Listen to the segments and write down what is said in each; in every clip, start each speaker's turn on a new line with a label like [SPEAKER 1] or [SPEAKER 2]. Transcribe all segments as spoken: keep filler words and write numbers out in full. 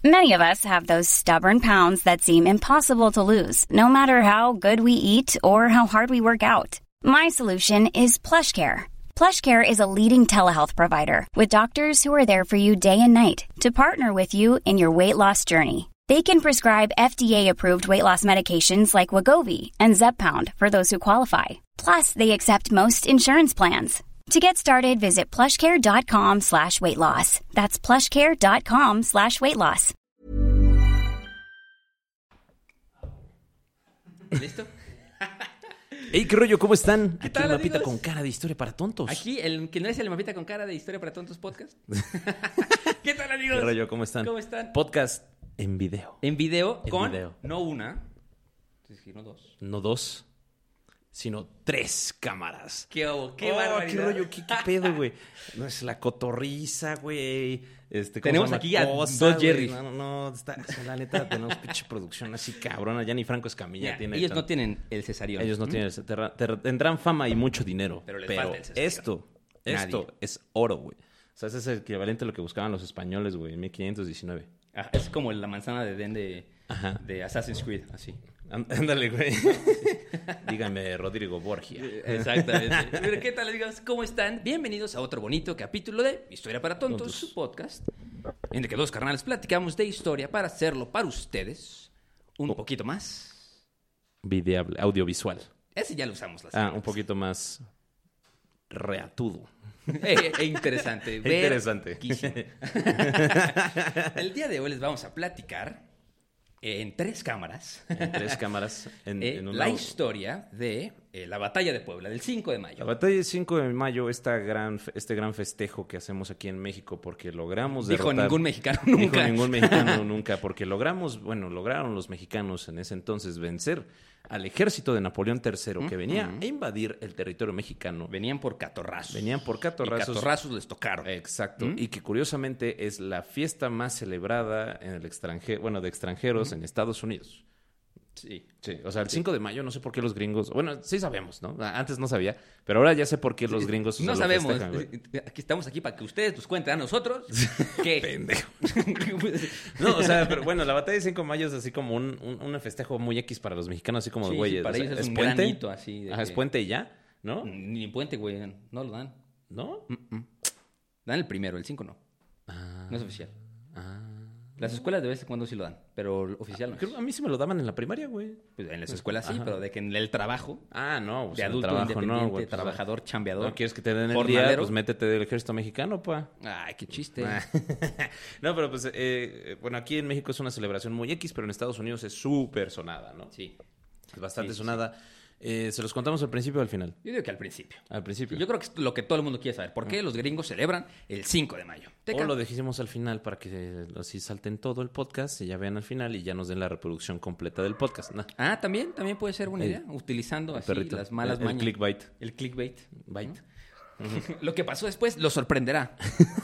[SPEAKER 1] Many of us have those stubborn pounds that seem impossible to lose, no matter how good we eat or how hard we work out. My solution is PlushCare. PlushCare is a leading telehealth provider with doctors who are there for you day and night to partner with you in your weight loss journey. They can prescribe F D A-approved weight loss medications like Wegovy and Zepbound for those who qualify. Plus, they accept most insurance plans. To get started, visit plushcare.com slash weight loss. That's plushcare.com slash weight loss.
[SPEAKER 2] ¿Listo?
[SPEAKER 3] Hey, ¿qué rollo? ¿Cómo están?
[SPEAKER 2] ¿Qué
[SPEAKER 3] Aquí
[SPEAKER 2] tal,
[SPEAKER 3] el mapita
[SPEAKER 2] amigos?
[SPEAKER 3] con cara de historia para tontos.
[SPEAKER 2] Aquí, el que no es el mapita con cara de Historia para Tontos podcast. ¿Qué tal, amigos?
[SPEAKER 3] ¿Qué rollo? ¿Cómo están?
[SPEAKER 2] ¿Cómo están?
[SPEAKER 3] Podcast en video.
[SPEAKER 2] En video
[SPEAKER 3] En
[SPEAKER 2] con,
[SPEAKER 3] video.
[SPEAKER 2] no una, sino dos.
[SPEAKER 3] No dos, sino tres cámaras.
[SPEAKER 2] ¿Qué hubo? ¿Qué
[SPEAKER 3] Oh,
[SPEAKER 2] barbaridad?
[SPEAKER 3] ¿Qué rollo? ¿Qué, qué pedo, güey? No es la cotorriza, güey. Este, ¿cómo
[SPEAKER 2] Tenemos
[SPEAKER 3] se llama?
[SPEAKER 2] aquí a
[SPEAKER 3] Cosa,
[SPEAKER 2] dos
[SPEAKER 3] güey.
[SPEAKER 2] Jerrys.
[SPEAKER 3] No, no, no. Está, la neta, tenemos pinche producción así cabrona. Ya ni Franco Escamilla
[SPEAKER 2] Ya,
[SPEAKER 3] tiene.
[SPEAKER 2] ellos
[SPEAKER 3] tan-
[SPEAKER 2] no tienen el cesarión.
[SPEAKER 3] Ellos no
[SPEAKER 2] ¿Mm?
[SPEAKER 3] tienen. el- terra- ter- tendrán fama y mucho dinero.
[SPEAKER 2] Pero les
[SPEAKER 3] pero
[SPEAKER 2] falta el cesarión.
[SPEAKER 3] esto, esto
[SPEAKER 2] Nadie.
[SPEAKER 3] es oro, güey. O sea, ese es el equivalente a lo que buscaban los españoles, güey, en mil quinientos diecinueve.
[SPEAKER 2] Ah, es como la manzana de Den de,
[SPEAKER 3] Ajá.
[SPEAKER 2] de Assassin's Creed, así.
[SPEAKER 3] Án- Ándale, güey. Dígame, Rodrigo Borgia.
[SPEAKER 2] Exactamente. Pero, ¿qué tal, amigos? ¿Cómo están? Bienvenidos a otro bonito capítulo de Historia para Tontos,
[SPEAKER 3] Tontos.
[SPEAKER 2] su podcast, en el que dos carnales platicamos de historia para hacerlo para ustedes un
[SPEAKER 3] Oh.
[SPEAKER 2] poquito más.
[SPEAKER 3] Videable, audiovisual.
[SPEAKER 2] Ese ya lo usamos la
[SPEAKER 3] Ah,
[SPEAKER 2] semana
[SPEAKER 3] un
[SPEAKER 2] pasada.
[SPEAKER 3] poquito más reatudo.
[SPEAKER 2] Eh, eh, interesante. ver-
[SPEAKER 3] Interesante.
[SPEAKER 2] quiso. El día de hoy les vamos a platicar en tres cámaras
[SPEAKER 3] En tres cámaras. En,
[SPEAKER 2] eh,
[SPEAKER 3] en una-
[SPEAKER 2] la historia de eh, la batalla de Puebla, del cinco de
[SPEAKER 3] La
[SPEAKER 2] mayo.
[SPEAKER 3] batalla del cinco de mayo, esta gran, fe- este gran festejo que hacemos aquí en México porque logramos
[SPEAKER 2] Dijo
[SPEAKER 3] derrotar...
[SPEAKER 2] ningún mexicano
[SPEAKER 3] Dijo
[SPEAKER 2] nunca.
[SPEAKER 3] ningún mexicano nunca, porque logramos, bueno, lograron los mexicanos en ese entonces vencer al ejército de Napoleón tercero que venía a invadir el territorio mexicano.
[SPEAKER 2] Venían por catorrazos.
[SPEAKER 3] Venían por catorrazos.
[SPEAKER 2] Y catorrazos les tocaron.
[SPEAKER 3] Exacto,
[SPEAKER 2] ¿Mm?
[SPEAKER 3] y que curiosamente es la fiesta más celebrada en el extranjero, bueno, de extranjeros en Estados Unidos.
[SPEAKER 2] Sí.
[SPEAKER 3] Sí, o sea, el cinco de mayo, no sé por qué los gringos, bueno, sí sabemos, ¿no? Antes no sabía, pero ahora ya sé por qué los gringos o
[SPEAKER 2] No
[SPEAKER 3] sea, lo
[SPEAKER 2] sabemos.
[SPEAKER 3] festejan, güey.
[SPEAKER 2] Aquí estamos aquí para que ustedes nos cuenten a nosotros. ¿Qué?
[SPEAKER 3] Pendejo. No, o sea, pero bueno, la batalla de cinco de mayo es así como un, un, un festejo muy X para los mexicanos, así como,
[SPEAKER 2] Sí,
[SPEAKER 3] güey,
[SPEAKER 2] sí, para
[SPEAKER 3] o sea,
[SPEAKER 2] ellos es un
[SPEAKER 3] puente.
[SPEAKER 2] granito así de
[SPEAKER 3] Ajá, es
[SPEAKER 2] que-
[SPEAKER 3] puente y ya, ¿no?
[SPEAKER 2] Ni puente, güey. No lo dan.
[SPEAKER 3] ¿No?
[SPEAKER 2] Dan el primero, el cinco no.
[SPEAKER 3] Ah,
[SPEAKER 2] No es oficial.
[SPEAKER 3] ah.
[SPEAKER 2] Las escuelas de vez en cuando sí lo dan, pero el oficial no. es.
[SPEAKER 3] Creo- a mí sí me lo daban en la primaria, güey.
[SPEAKER 2] Pues en las escuelas sí,
[SPEAKER 3] Ajá.
[SPEAKER 2] pero de que en el trabajo,
[SPEAKER 3] Ah, no, pues
[SPEAKER 2] de
[SPEAKER 3] en el
[SPEAKER 2] adulto
[SPEAKER 3] trabajo
[SPEAKER 2] independiente,
[SPEAKER 3] no, güey. pues,
[SPEAKER 2] trabajador, chambeador.
[SPEAKER 3] No quieres que te den el
[SPEAKER 2] jornalero.
[SPEAKER 3] día, pues métete del ejército mexicano, pa.
[SPEAKER 2] Ay, qué chiste.
[SPEAKER 3] Ah. No, pero pues, eh, bueno, aquí en México es una celebración muy X, pero en Estados Unidos es súper sonada, ¿no?
[SPEAKER 2] Sí.
[SPEAKER 3] Es bastante
[SPEAKER 2] Sí,
[SPEAKER 3] sonada. Eh, ¿Se los contamos al principio o al final?
[SPEAKER 2] Yo digo que al principio.
[SPEAKER 3] Al principio.
[SPEAKER 2] Yo creo que es lo que todo el mundo quiere saber. ¿Por qué los gringos celebran el cinco de mayo? Teca.
[SPEAKER 3] O lo dijimos al final para que eh, así salten todo el podcast y ya vean al final y ya nos den la reproducción completa del podcast. ¿No?
[SPEAKER 2] Ah, también, también puede ser buena
[SPEAKER 3] El-
[SPEAKER 2] idea. Utilizando
[SPEAKER 3] El
[SPEAKER 2] así
[SPEAKER 3] perrito.
[SPEAKER 2] las malas
[SPEAKER 3] el, el
[SPEAKER 2] mañas.
[SPEAKER 3] clickbait.
[SPEAKER 2] El clickbait.
[SPEAKER 3] Bite.
[SPEAKER 2] Lo que pasó después lo sorprenderá.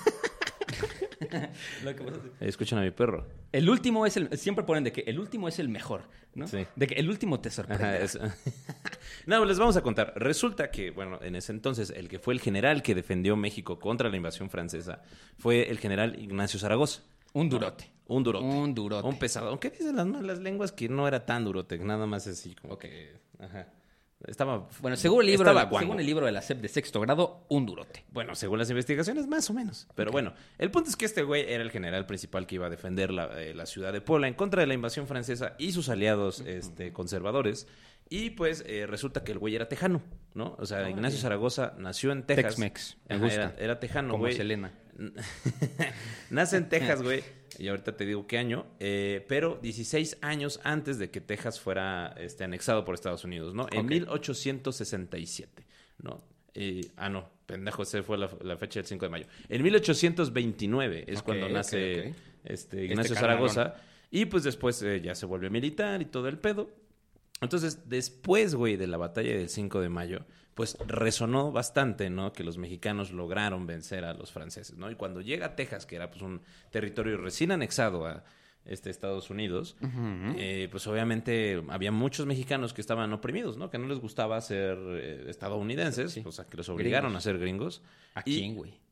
[SPEAKER 2] Lo que pasó-
[SPEAKER 3] Eh, escuchan a mi perro.
[SPEAKER 2] El último es el... Siempre ponen de que el último es el mejor, ¿no?
[SPEAKER 3] Sí.
[SPEAKER 2] De que el último te sorprenderá.
[SPEAKER 3] Ajá, es- No, les vamos a contar. Resulta que, bueno, en ese entonces, el que fue el general que defendió México contra la invasión francesa fue el general Ignacio Zaragoza.
[SPEAKER 2] Un durote.
[SPEAKER 3] Un durote.
[SPEAKER 2] Un durote.
[SPEAKER 3] Un pesado. Aunque dicen las malas lenguas que no era tan durote, nada más así como que... Ajá. Estaba...
[SPEAKER 2] Bueno, según el libro,
[SPEAKER 3] estaba
[SPEAKER 2] de,
[SPEAKER 3] guango.
[SPEAKER 2] según el libro de la S E P de sexto grado, un durote.
[SPEAKER 3] Bueno, según las investigaciones, más o menos. Pero bueno, el punto es que este güey era el general principal que iba a defender la, eh, la ciudad de Puebla en contra de la invasión francesa y sus aliados este, conservadores. Y pues eh, resulta que el güey era tejano, ¿no? O sea, Ignacio Zaragoza nació en Texas.
[SPEAKER 2] Tex-Mex. Me
[SPEAKER 3] Ajá,
[SPEAKER 2] gusta.
[SPEAKER 3] Era, era tejano,
[SPEAKER 2] Como
[SPEAKER 3] güey.
[SPEAKER 2] Selena.
[SPEAKER 3] Nace en Texas, güey. Y ahorita te digo qué año. Eh, pero dieciséis años antes de que Texas fuera este, anexado por Estados Unidos, ¿no? En
[SPEAKER 2] Ok.
[SPEAKER 3] mil ochocientos sesenta y siete, ¿no? Eh, ah, no, pendejo, esa fue la, la fecha del cinco de mayo. En mil ochocientos veintinueve es
[SPEAKER 2] Ok,
[SPEAKER 3] cuando
[SPEAKER 2] ok,
[SPEAKER 3] nace
[SPEAKER 2] ok.
[SPEAKER 3] Este, Ignacio
[SPEAKER 2] Este
[SPEAKER 3] Zaragoza.
[SPEAKER 2] carnalón.
[SPEAKER 3] Y pues después eh, ya se vuelve militar y todo el pedo. Entonces, después, güey, de la batalla del cinco de mayo, pues resonó bastante, ¿no? Que los mexicanos lograron vencer a los franceses, ¿no? Y cuando llega a Texas, que era pues un territorio recién anexado a este Estados Unidos,
[SPEAKER 2] Ujú.
[SPEAKER 3] eh, pues obviamente había muchos mexicanos que estaban oprimidos, ¿no? Que no les gustaba ser eh, estadounidenses,
[SPEAKER 2] Sí.
[SPEAKER 3] o sea, que los obligaron
[SPEAKER 2] Gringos.
[SPEAKER 3] a ser gringos.
[SPEAKER 2] ¿A
[SPEAKER 3] Y-
[SPEAKER 2] quién, güey?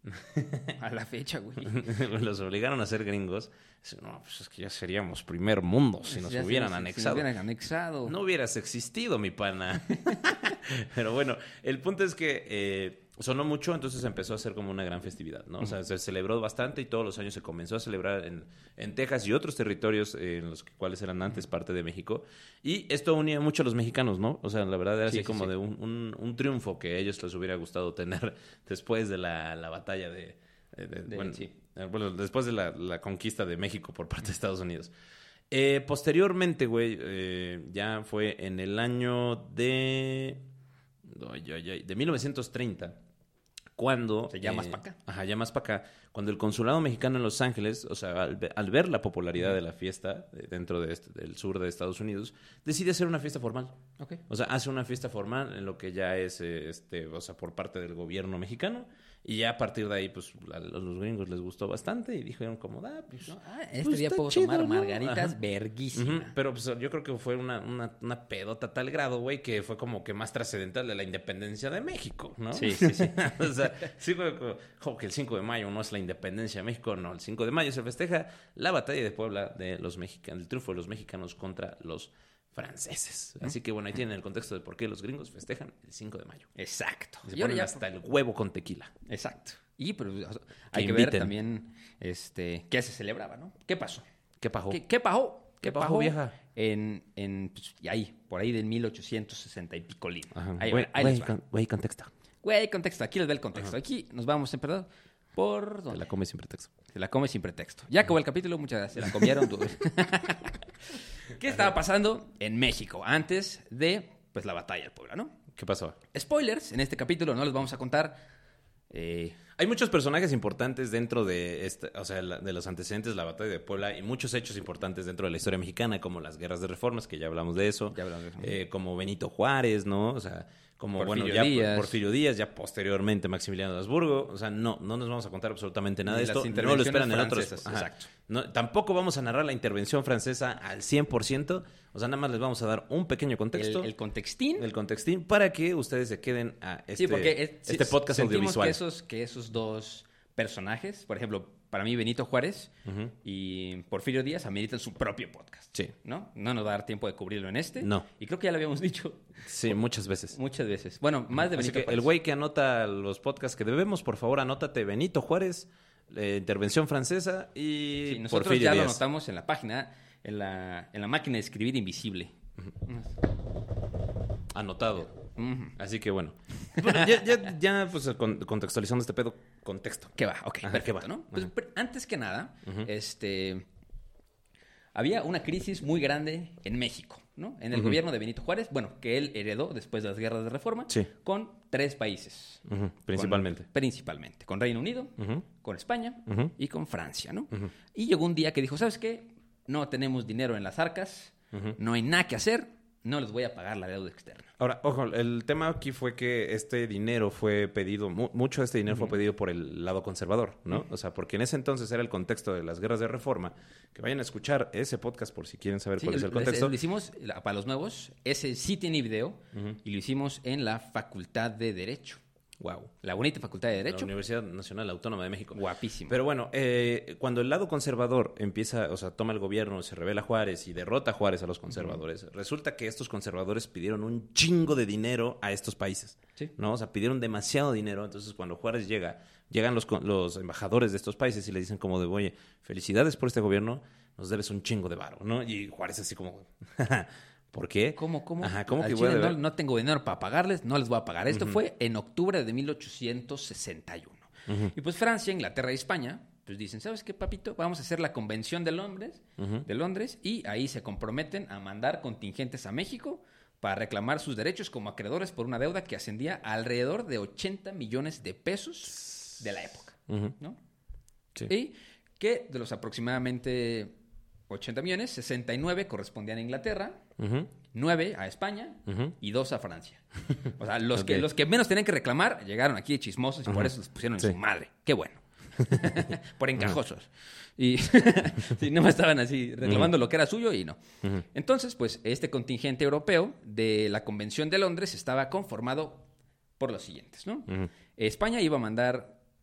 [SPEAKER 2] A la fecha, güey.
[SPEAKER 3] Los obligaron a ser gringos. No, pues es que ya seríamos primer mundo si nos
[SPEAKER 2] Ya
[SPEAKER 3] hubieran
[SPEAKER 2] si- si
[SPEAKER 3] anexado.
[SPEAKER 2] nos hubieran anexado.
[SPEAKER 3] No hubieras existido, mi pana. Pero bueno, el punto es que eh, sonó mucho, entonces empezó a ser como una gran festividad, ¿no? O sea, se celebró bastante y todos los años se comenzó a celebrar en, en Texas y otros territorios eh, en los cuales eran antes parte de México. Y esto unía mucho a los mexicanos, ¿no? O sea, la verdad era
[SPEAKER 2] Sí,
[SPEAKER 3] así
[SPEAKER 2] sí,
[SPEAKER 3] como
[SPEAKER 2] sí.
[SPEAKER 3] de un, un, un triunfo que a ellos les hubiera gustado tener después de la, la batalla de... de- de-
[SPEAKER 2] De-
[SPEAKER 3] bueno,
[SPEAKER 2] sí.
[SPEAKER 3] eh, bueno, después de la, la conquista de México por parte de Estados Unidos. Eh, posteriormente, güey, eh, ya fue en el año de... Ay, ay, ay, de mil novecientos treinta, cuando...
[SPEAKER 2] O sea, ya más pa' acá.
[SPEAKER 3] Ajá, ya más para acá. Cuando el consulado mexicano en Los Ángeles, o sea, al, ve- al ver la popularidad de la fiesta eh, dentro de este- del sur de Estados Unidos, decide hacer una fiesta formal.
[SPEAKER 2] Ok.
[SPEAKER 3] O sea, hace una fiesta formal en lo que ya es, eh, este, o sea, por parte del gobierno mexicano. Y ya a partir de ahí, pues, a los, los gringos les gustó bastante y dijeron como, ah, pues...
[SPEAKER 2] No, ah, este
[SPEAKER 3] pues,
[SPEAKER 2] día
[SPEAKER 3] está
[SPEAKER 2] puedo
[SPEAKER 3] chido,
[SPEAKER 2] tomar
[SPEAKER 3] ¿no?
[SPEAKER 2] margaritas
[SPEAKER 3] Ajá.
[SPEAKER 2] verguísimas.
[SPEAKER 3] Ujú, pero pues yo creo que fue una, una, una pedota a tal grado, güey, que fue como que más trascendental de la independencia de México, ¿no?
[SPEAKER 2] Sí, sí, sí.
[SPEAKER 3] O sea, sí fue como, como que el cinco de mayo no es la independencia de México, no, el cinco de mayo se festeja la batalla de Puebla de los mexicanos, el triunfo de los mexicanos contra los franceses. Así que bueno, ahí tienen el contexto de por qué los gringos festejan el cinco de mayo.
[SPEAKER 2] Exacto.
[SPEAKER 3] Y se
[SPEAKER 2] Y ahora
[SPEAKER 3] ponen
[SPEAKER 2] ya-
[SPEAKER 3] hasta el huevo con tequila.
[SPEAKER 2] Exacto. Y pero, o sea, hay que,
[SPEAKER 3] Que
[SPEAKER 2] ver
[SPEAKER 3] inviten.
[SPEAKER 2] también este, qué se celebraba, ¿no? ¿Qué pasó?
[SPEAKER 3] ¿Qué pajó?
[SPEAKER 2] ¿Qué, qué pasó?
[SPEAKER 3] ¿Qué pasó, vieja?
[SPEAKER 2] En, en pues, y ahí, por ahí del mil ochocientos sesenta y pico lino.
[SPEAKER 3] Ajá.
[SPEAKER 2] Ahí,
[SPEAKER 3] Güey,
[SPEAKER 2] ahí
[SPEAKER 3] güey,
[SPEAKER 2] les va.
[SPEAKER 3] con- güey, contexto.
[SPEAKER 2] Güey, contexto. Aquí les ve el contexto. Aquí nos vamos, en verdad, por...
[SPEAKER 3] Te
[SPEAKER 2] ¿dónde?
[SPEAKER 3] la come sin pretexto.
[SPEAKER 2] Se la come sin pretexto. Ya acabó el capítulo, muchas gracias. Se la comieron. tú. ¿Qué estaba pasando en México antes de pues la batalla del Puebla, no?
[SPEAKER 3] ¿Qué pasó?
[SPEAKER 2] Spoilers, en este capítulo no les vamos a contar. eh,
[SPEAKER 3] Hay muchos personajes importantes dentro de este, o sea, la- de los antecedentes de la batalla de Puebla y muchos hechos importantes dentro de la historia mexicana, como las guerras de reformas, que ya hablamos de eso,
[SPEAKER 2] Ya hablamos de eso.
[SPEAKER 3] eh, como Benito Juárez, ¿no? O sea, como
[SPEAKER 2] Porfirio
[SPEAKER 3] bueno, ya
[SPEAKER 2] Díaz.
[SPEAKER 3] Porfirio Díaz, ya posteriormente Maximiliano de Habsburgo, o sea, no, no nos vamos a contar absolutamente nada
[SPEAKER 2] Ni
[SPEAKER 3] de
[SPEAKER 2] las
[SPEAKER 3] esto, no lo esperan en otros.
[SPEAKER 2] intervenciones
[SPEAKER 3] Ajá.
[SPEAKER 2] francesas, exacto.
[SPEAKER 3] No, tampoco vamos a narrar la intervención francesa al cien por ciento, o sea, nada más les vamos a dar un pequeño
[SPEAKER 2] el,
[SPEAKER 3] contexto.
[SPEAKER 2] el contextín.
[SPEAKER 3] El contextín para que ustedes se queden a este,
[SPEAKER 2] sí, porque es- sí,
[SPEAKER 3] este podcast
[SPEAKER 2] sentimos
[SPEAKER 3] audiovisual.
[SPEAKER 2] Que esos, que esos dos personajes, por ejemplo, para mí Benito Juárez
[SPEAKER 3] Ujú.
[SPEAKER 2] y Porfirio Díaz ameritan su propio podcast.
[SPEAKER 3] Sí.
[SPEAKER 2] ¿No? No nos va a dar tiempo de cubrirlo en este.
[SPEAKER 3] No.
[SPEAKER 2] Y creo que ya lo habíamos dicho
[SPEAKER 3] Sí, muchas veces.
[SPEAKER 2] muchas veces. Bueno, más de
[SPEAKER 3] Así
[SPEAKER 2] Benito
[SPEAKER 3] que
[SPEAKER 2] Juárez.
[SPEAKER 3] el güey que anota los podcasts que debemos, por favor, anótate Benito Juárez, eh, intervención francesa y
[SPEAKER 2] Sí, nosotros
[SPEAKER 3] Porfirio
[SPEAKER 2] ya lo
[SPEAKER 3] Díaz.
[SPEAKER 2] anotamos en la página, en la, en la máquina de escribir invisible.
[SPEAKER 3] Anotado.
[SPEAKER 2] Ujú.
[SPEAKER 3] Así que bueno. Bueno, ya, ya, ya, pues con- contextualizando este pedo, contexto.
[SPEAKER 2] ¿Qué va? Ok,
[SPEAKER 3] Ajá,
[SPEAKER 2] perfecto,
[SPEAKER 3] ¿qué va?
[SPEAKER 2] ¿no? Pues,
[SPEAKER 3] Ajá.
[SPEAKER 2] pero antes que nada, este... había una crisis muy grande en México, ¿no? En el
[SPEAKER 3] Ujú.
[SPEAKER 2] gobierno de Benito Juárez, bueno, que él heredó después de las guerras de reforma,
[SPEAKER 3] Sí.
[SPEAKER 2] con tres países.
[SPEAKER 3] Ujú, principalmente.
[SPEAKER 2] Con- principalmente. Con Reino Unido,
[SPEAKER 3] Ujú.
[SPEAKER 2] con España
[SPEAKER 3] Ujú.
[SPEAKER 2] y con Francia, ¿no?
[SPEAKER 3] Ujú.
[SPEAKER 2] Y llegó un día que dijo, ¿sabes qué? No tenemos dinero en las arcas,
[SPEAKER 3] Ujú.
[SPEAKER 2] no hay nada que hacer, no les voy a pagar la deuda externa.
[SPEAKER 3] Ahora, ojo, el tema aquí fue que este dinero fue pedido, mu- mucho de este dinero fue pedido por el lado conservador, ¿no? O sea, porque en ese entonces era el contexto de las guerras de reforma. Que vayan a escuchar ese podcast por si quieren saber
[SPEAKER 2] Sí,
[SPEAKER 3] cuál es el
[SPEAKER 2] lo-
[SPEAKER 3] contexto.
[SPEAKER 2] Lo hicimos, la- para los nuevos, ese sí tiene video, y lo hicimos en la Facultad de Derecho.
[SPEAKER 3] Wow.
[SPEAKER 2] La bonita Facultad de
[SPEAKER 3] La
[SPEAKER 2] Derecho.
[SPEAKER 3] Universidad Nacional Autónoma de México.
[SPEAKER 2] Guapísimo.
[SPEAKER 3] Pero bueno, eh, cuando el lado conservador empieza, o sea, toma el gobierno, se revela Juárez y derrota a Juárez a los conservadores, resulta que estos conservadores pidieron un chingo de dinero a estos países,
[SPEAKER 2] Sí.
[SPEAKER 3] ¿no? O sea, pidieron demasiado dinero. Entonces, cuando Juárez llega, llegan los, con- los embajadores de estos países y le dicen como de, oye, felicidades por este gobierno, nos debes un chingo de varo, ¿no? Y Juárez así como, ¿por qué?
[SPEAKER 2] ¿Cómo, cómo?
[SPEAKER 3] Ajá, ¿cómo
[SPEAKER 2] Al
[SPEAKER 3] que voy a
[SPEAKER 2] Chile no,
[SPEAKER 3] deber?
[SPEAKER 2] no tengo dinero para pagarles, no les voy a pagar. Esto fue en octubre de mil ochocientos sesenta y uno.
[SPEAKER 3] Ujú.
[SPEAKER 2] Y pues Francia, Inglaterra y España, pues dicen, ¿sabes qué, papito? Vamos a hacer la convención de Londres,
[SPEAKER 3] Ujú.
[SPEAKER 2] de Londres, y ahí se comprometen a mandar contingentes a México para reclamar sus derechos como acreedores por una deuda que ascendía a alrededor de ochenta millones de pesos de la época,
[SPEAKER 3] Ujú.
[SPEAKER 2] ¿no?
[SPEAKER 3] Sí.
[SPEAKER 2] Y que de los aproximadamente ochenta millones, sesenta y nueve correspondían a Inglaterra,
[SPEAKER 3] Ujú.
[SPEAKER 2] nueve a España
[SPEAKER 3] Ujú.
[SPEAKER 2] y dos a Francia. O sea, los,
[SPEAKER 3] Ok.
[SPEAKER 2] que, los que menos tenían que reclamar llegaron aquí de chismosos y por eso los pusieron en
[SPEAKER 3] Sí.
[SPEAKER 2] su madre. Qué bueno. Por encajosos. Y sí, no me estaban así reclamando lo que era suyo y no.
[SPEAKER 3] Ujú.
[SPEAKER 2] Entonces, pues este contingente europeo de la Convención de Londres estaba conformado por los siguientes, ¿no?
[SPEAKER 3] Ujú.
[SPEAKER 2] España iba a mandar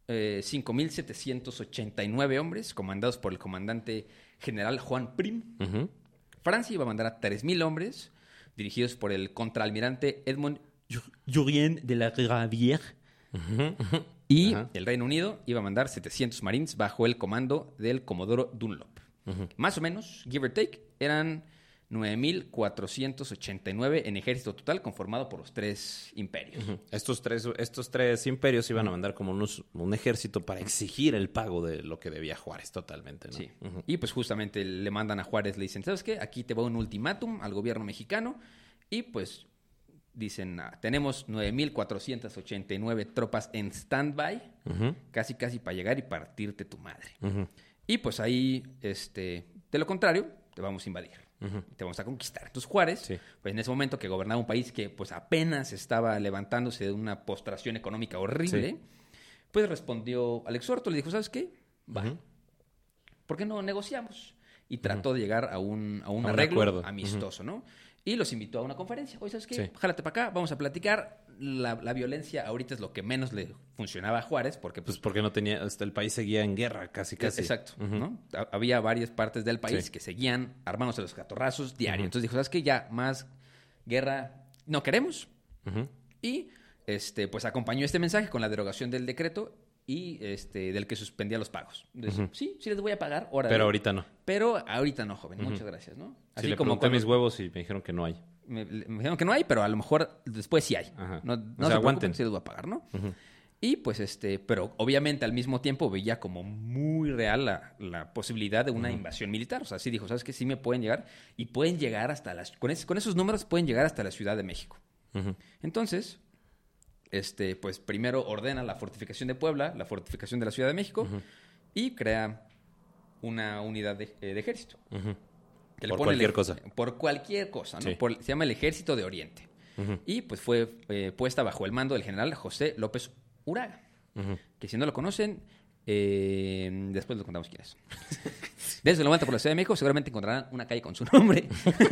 [SPEAKER 2] eh, cinco mil setecientos ochenta y nueve hombres, comandados por el comandante general Juan Prim.
[SPEAKER 3] Uh-huh.
[SPEAKER 2] Francia iba a mandar a tres mil hombres, dirigidos por el contraalmirante Edmond Jurien de la Gravière.
[SPEAKER 3] Uh-huh. Uh-huh.
[SPEAKER 2] Y
[SPEAKER 3] Ajá.
[SPEAKER 2] el Reino Unido iba a mandar setecientos marines bajo el comando del comodoro Dunlop.
[SPEAKER 3] Uh-huh.
[SPEAKER 2] Más o menos, give or take, eran nueve mil cuatrocientos ochenta y nueve en ejército total conformado por los tres imperios.
[SPEAKER 3] Uh-huh. Estos tres, estos tres imperios iban a mandar como unos, un ejército para exigir el pago de lo que debía Juárez totalmente, ¿no?
[SPEAKER 2] Sí.
[SPEAKER 3] Uh-huh.
[SPEAKER 2] Y pues justamente le mandan a Juárez, le dicen, ¿sabes qué? Aquí te va un ultimátum al gobierno mexicano y pues dicen, ah, tenemos nueve mil cuatrocientos ochenta y nueve tropas en stand-by,
[SPEAKER 3] Uh-huh.
[SPEAKER 2] casi casi para llegar y partirte tu madre.
[SPEAKER 3] Uh-huh.
[SPEAKER 2] Y pues ahí, este, de lo contrario, te vamos a invadir.
[SPEAKER 3] Uh-huh.
[SPEAKER 2] Te vamos a conquistar. Entonces Juárez,
[SPEAKER 3] Sí.
[SPEAKER 2] pues en ese momento que gobernaba un país que pues apenas estaba levantándose de una postración económica horrible,
[SPEAKER 3] Sí.
[SPEAKER 2] pues respondió al exhorto, le dijo, ¿sabes qué? Va.
[SPEAKER 3] Uh-huh.
[SPEAKER 2] ¿Por qué no negociamos? Y trató uh-huh. de llegar a un, a un
[SPEAKER 3] a
[SPEAKER 2] arreglo
[SPEAKER 3] un acuerdo.
[SPEAKER 2] amistoso, uh-huh. ¿no? Y los invitó a una conferencia. Oye, ¿sabes qué?
[SPEAKER 3] Sí.
[SPEAKER 2] Jálate para acá, vamos a platicar. La, la violencia ahorita es lo que menos le funcionaba a Juárez, porque
[SPEAKER 3] Pues
[SPEAKER 2] pues,
[SPEAKER 3] porque no tenía, hasta el país seguía en guerra, casi casi.
[SPEAKER 2] exacto,
[SPEAKER 3] Uh-huh.
[SPEAKER 2] ¿no? Ha- Había varias partes del país
[SPEAKER 3] Sí.
[SPEAKER 2] que seguían armándose los catorrazos diario.
[SPEAKER 3] Uh-huh.
[SPEAKER 2] Entonces dijo, ¿sabes qué? Ya, más guerra no queremos.
[SPEAKER 3] Uh-huh.
[SPEAKER 2] Y este, pues acompañó este mensaje con la derogación del decreto y este, del que suspendía los pagos. Entonces,
[SPEAKER 3] Uh-huh.
[SPEAKER 2] sí, sí les voy a pagar, órale.
[SPEAKER 3] Pero ahorita no.
[SPEAKER 2] Pero ahorita no, joven.
[SPEAKER 3] Uh-huh.
[SPEAKER 2] Muchas gracias, ¿no?
[SPEAKER 3] Sí, le pregunté a mis huevos y me dijeron que no hay.
[SPEAKER 2] Me, me dijeron que no hay, pero a lo mejor después sí hay.
[SPEAKER 3] Ajá.
[SPEAKER 2] No,
[SPEAKER 3] O
[SPEAKER 2] no
[SPEAKER 3] sea,
[SPEAKER 2] se preocupen,
[SPEAKER 3] aguanten.
[SPEAKER 2] sí les voy a pagar, ¿no?
[SPEAKER 3] Uh-huh.
[SPEAKER 2] Y pues este, pero obviamente al mismo tiempo veía como muy real la, la posibilidad de una
[SPEAKER 3] Uh-huh.
[SPEAKER 2] invasión militar. O sea, sí dijo, ¿sabes qué? Sí me pueden llegar y pueden llegar hasta las... Con, es- con esos números pueden llegar hasta la Ciudad de México.
[SPEAKER 3] Uh-huh.
[SPEAKER 2] Entonces, este, pues primero ordena la fortificación de Puebla, la fortificación de la Ciudad de México
[SPEAKER 3] Uh-huh.
[SPEAKER 2] y crea una unidad de, eh, de ejército.
[SPEAKER 3] Uh-huh.
[SPEAKER 2] Que le
[SPEAKER 3] Por
[SPEAKER 2] pone el
[SPEAKER 3] cualquier
[SPEAKER 2] ej-
[SPEAKER 3] cosa.
[SPEAKER 2] Por cualquier cosa, ¿no?
[SPEAKER 3] Sí.
[SPEAKER 2] Por- se llama el Ejército de Oriente.
[SPEAKER 3] Uh-huh.
[SPEAKER 2] Y pues fue eh, puesta bajo el mando del general José López Uraga.
[SPEAKER 3] Uh-huh.
[SPEAKER 2] Que si no lo conocen, eh, después les contamos quién es. Desde el momento por la Ciudad de México seguramente encontrarán una calle con su nombre.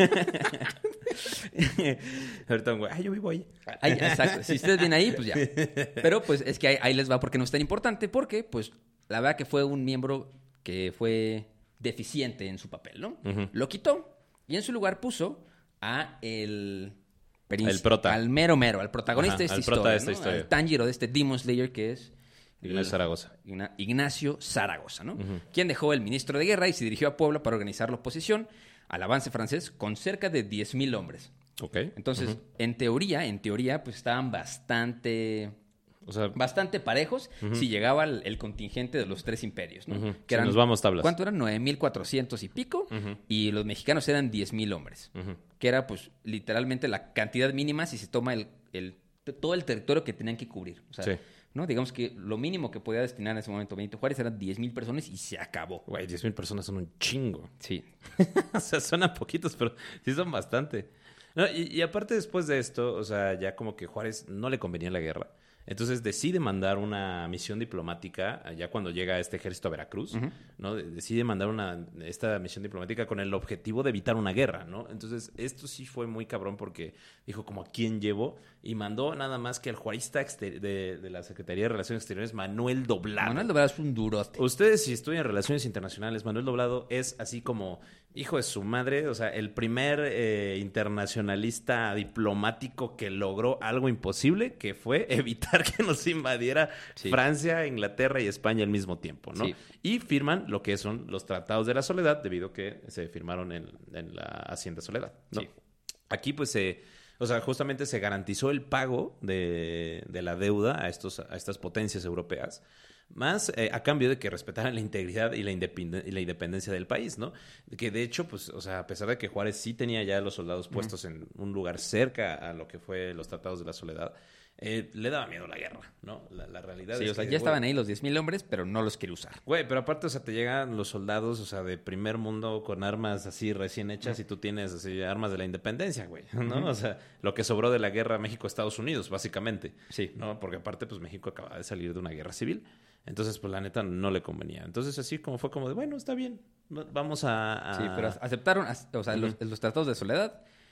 [SPEAKER 3] Ahorita, güey, ay, yo vivo ahí.
[SPEAKER 2] Ahí, exacto. Si ustedes vienen ahí, pues ya. Pero pues es que ahí, ahí les va porque no es tan importante, porque pues la verdad que fue un miembro que fue deficiente en su papel, ¿no?
[SPEAKER 3] Ujú.
[SPEAKER 2] Lo quitó y en su lugar puso a el... príncipe-
[SPEAKER 3] El prota.
[SPEAKER 2] Al mero mero, al protagonista
[SPEAKER 3] Ajá,
[SPEAKER 2] de esta
[SPEAKER 3] al
[SPEAKER 2] historia,
[SPEAKER 3] prota de esta
[SPEAKER 2] ¿no?
[SPEAKER 3] historia.
[SPEAKER 2] Al Tanjiro de este Demon Slayer que es...
[SPEAKER 3] Ignacio Zaragoza.
[SPEAKER 2] Igna- Ignacio Zaragoza, ¿no?
[SPEAKER 3] Ujú.
[SPEAKER 2] Quien dejó el ministro de guerra y se dirigió a Puebla para organizar la oposición al avance francés con cerca de diez mil hombres.
[SPEAKER 3] Ok.
[SPEAKER 2] Entonces,
[SPEAKER 3] Ujú.
[SPEAKER 2] en teoría, en teoría, pues estaban bastante,
[SPEAKER 3] O sea,
[SPEAKER 2] bastante parejos
[SPEAKER 3] Ujú.
[SPEAKER 2] si llegaba el, el contingente de los tres imperios, ¿no?
[SPEAKER 3] Ujú. Si nos vamos tablas.
[SPEAKER 2] ¿Cuánto eran? nueve mil cuatrocientos y pico.
[SPEAKER 3] Ujú.
[SPEAKER 2] Y los mexicanos eran diez mil hombres.
[SPEAKER 3] Ujú.
[SPEAKER 2] Que era, pues, literalmente la cantidad mínima si se toma el, el- todo el territorio que tenían que cubrir. O sea,
[SPEAKER 3] Sí.
[SPEAKER 2] ¿no? Digamos que lo mínimo que podía destinar en ese momento Benito Juárez eran diez mil personas y se acabó.
[SPEAKER 3] güey, diez mil personas son un chingo.
[SPEAKER 2] Sí.
[SPEAKER 3] O sea, suenan poquitos, pero sí son bastante. No, y, y aparte después de esto, o sea, ya como que Juárez no le convenía la guerra. Entonces decide mandar una misión diplomática, ya cuando llega este ejército a Veracruz,
[SPEAKER 2] Ujú.
[SPEAKER 3] ¿no? De- Decide mandar una, esta misión diplomática con el objetivo de evitar una guerra, ¿no? Entonces, esto sí fue muy cabrón porque dijo como a quién llevo y mandó nada más que al juarista exter- de, de la Secretaría de Relaciones Exteriores, Manuel Doblado.
[SPEAKER 2] Manuel de verdad es un durote.
[SPEAKER 3] Ustedes, si estudian Relaciones Internacionales, Manuel Doblado es así como hijo de su madre, o sea, el primer eh, internacionalista diplomático que logró algo imposible, que fue evitar que nos invadiera
[SPEAKER 2] Sí.
[SPEAKER 3] Francia, Inglaterra y España al mismo tiempo, ¿no?
[SPEAKER 2] Sí.
[SPEAKER 3] Y firman lo que son los Tratados de la Soledad, debido a que se firmaron en, en la Hacienda Soledad, ¿no?
[SPEAKER 2] Sí.
[SPEAKER 3] Aquí, pues, se... O sea, justamente se garantizó el pago de, de la deuda a, estos, a estas potencias europeas, más eh, a cambio de que respetaran la integridad y la, independe- y la independencia del país, ¿no? Que de hecho, pues, o sea, a pesar de que Juárez sí tenía ya los soldados puestos en un lugar cerca a lo que fue los Tratados de la Soledad, eh, le daba miedo la guerra, ¿no? La, la realidad
[SPEAKER 2] Sí,
[SPEAKER 3] es
[SPEAKER 2] o sea,
[SPEAKER 3] que,
[SPEAKER 2] ya estaban
[SPEAKER 3] güey,
[SPEAKER 2] ahí los diez mil hombres, pero no los quería usar.
[SPEAKER 3] Güey, pero aparte, o sea, te llegan los soldados, o sea, de primer mundo con armas así recién hechas y tú tienes así armas de la independencia, güey, ¿no?
[SPEAKER 2] Ujú.
[SPEAKER 3] O sea, lo que sobró de la guerra México-Estados Unidos, básicamente.
[SPEAKER 2] Sí.
[SPEAKER 3] ¿No? Porque aparte, pues México acaba de salir de una guerra civil. Entonces, pues la neta no le convenía. Entonces, así como fue como de, bueno, está bien, va- vamos a... a-
[SPEAKER 2] Sí, pero aceptaron, as- o sea,
[SPEAKER 3] Ujú.
[SPEAKER 2] los, los tratados de soledad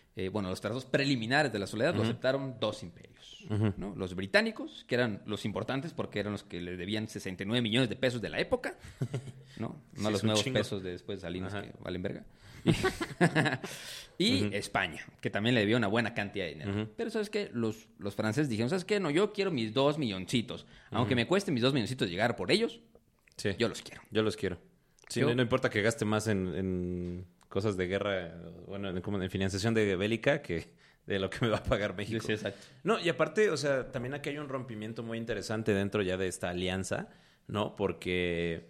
[SPEAKER 2] eh, bueno, los tratados preliminares de la soledad uh-huh. lo aceptaron dos imperios, uh-huh. ¿no? Los británicos, que eran los importantes porque eran los que le debían sesenta y nueve millones de pesos de la época, ¿no? No sí, los nuevos chingo. pesos de después de Salinas uh-huh. que valen verga. Y uh-huh. España, que también le debió una buena cantidad de dinero. Uh-huh. Pero ¿sabes qué? Los, los franceses dijeron, ¿sabes qué? No, yo quiero mis dos milloncitos. Aunque uh-huh. me cueste mis dos milloncitos llegar por ellos, sí. yo los quiero.
[SPEAKER 3] Yo los quiero. Sí, yo, no, no importa que gaste más en, en cosas de guerra, bueno, en, como en financiación de bélica que de lo que me va a pagar México.
[SPEAKER 2] Sí, exacto.
[SPEAKER 3] No, y aparte, o sea, también aquí hay un rompimiento muy interesante dentro ya de esta alianza, ¿no? Porque...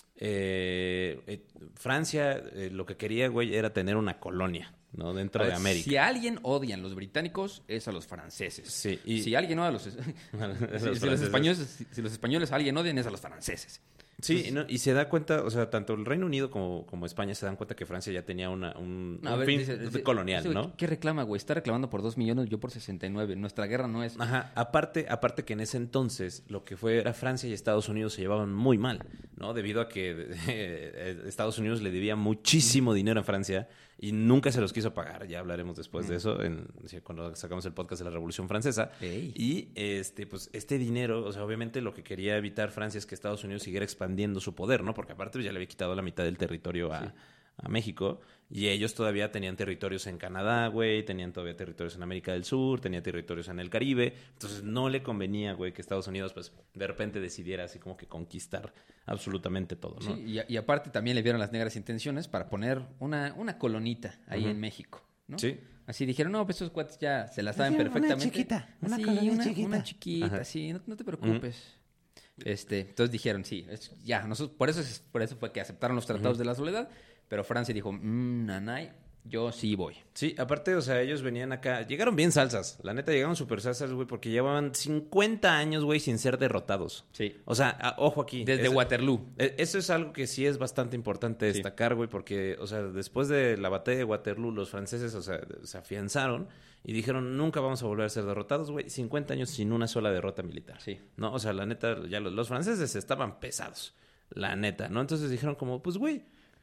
[SPEAKER 3] Eh, eh, Francia eh, lo que quería, güey, era tener una colonia, ¿no? Dentro ver, de América.
[SPEAKER 2] Si a alguien odian los británicos, es a los franceses.
[SPEAKER 3] Sí, y...
[SPEAKER 2] Si alguien odia a los... si, los si, los españoles, si, si los españoles a alguien odian, es a los franceses.
[SPEAKER 3] Sí, Entonces, no, y se da cuenta, o sea, tanto el Reino Unido como, como España se dan cuenta que Francia ya tenía una, un, un ver, fin dice, dice, colonial, dice, ¿no?
[SPEAKER 2] ¿Qué reclama, güey? Está reclamando por dos millones, yo por sesenta y nueve. Nuestra guerra no es...
[SPEAKER 3] Ajá, aparte, aparte que en ese entonces lo que fue era Francia y Estados Unidos se llevaban muy mal, ¿no? Debido a que eh, Estados Unidos le debía muchísimo dinero a Francia y nunca se los quiso pagar. Ya hablaremos después mm. de eso en, cuando sacamos el podcast de la Revolución Francesa.
[SPEAKER 2] Ey.
[SPEAKER 3] Y este, pues este dinero, o sea, obviamente lo que quería evitar Francia es que Estados Unidos siguiera expandiendo su poder, ¿no? Porque aparte ya le había quitado la mitad del territorio a, sí. a México. Y ellos todavía tenían territorios en Canadá, güey. Tenían todavía territorios en América del Sur. Tenían territorios en el Caribe. Entonces no le convenía, güey, que Estados Unidos, pues, de repente decidiera así como que conquistar absolutamente todo, ¿no?
[SPEAKER 2] Sí, y, y aparte también le vieron las negras intenciones para poner una, una colonita ahí uh-huh. en México, ¿no?
[SPEAKER 3] Sí.
[SPEAKER 2] Así dijeron, no, pues esos cuates ya se la saben
[SPEAKER 3] sí,
[SPEAKER 2] perfectamente.
[SPEAKER 3] Una chiquita. Una
[SPEAKER 2] así,
[SPEAKER 3] colonia
[SPEAKER 2] una,
[SPEAKER 3] chiquita.
[SPEAKER 2] Una chiquita, sí. No, no te preocupes. Uh-huh. Este, entonces dijeron, sí, es, ya, nosotros, por eso es, por eso fue que aceptaron los tratados uh-huh. de la soledad, pero Francia dijo, mmm, nanay, yo sí voy.
[SPEAKER 3] Sí, aparte, o sea, ellos venían acá, llegaron bien salsas, la neta, llegaron súper salsas, güey, porque llevaban cincuenta años, güey, sin ser derrotados.
[SPEAKER 2] Sí.
[SPEAKER 3] O sea, a, ojo aquí.
[SPEAKER 2] Desde
[SPEAKER 3] es,
[SPEAKER 2] Waterloo.
[SPEAKER 3] Eso es algo que sí es bastante importante destacar, sí. güey, porque, o sea, después de la batalla de Waterloo, los franceses, o sea, se afianzaron y dijeron, nunca vamos a volver a ser derrotados, güey, cincuenta años sin una sola derrota militar.
[SPEAKER 2] Sí.
[SPEAKER 3] ¿No? O sea, la neta, ya los, los franceses estaban pesados, la neta, ¿no? Entonces dijeron como, pues, güey,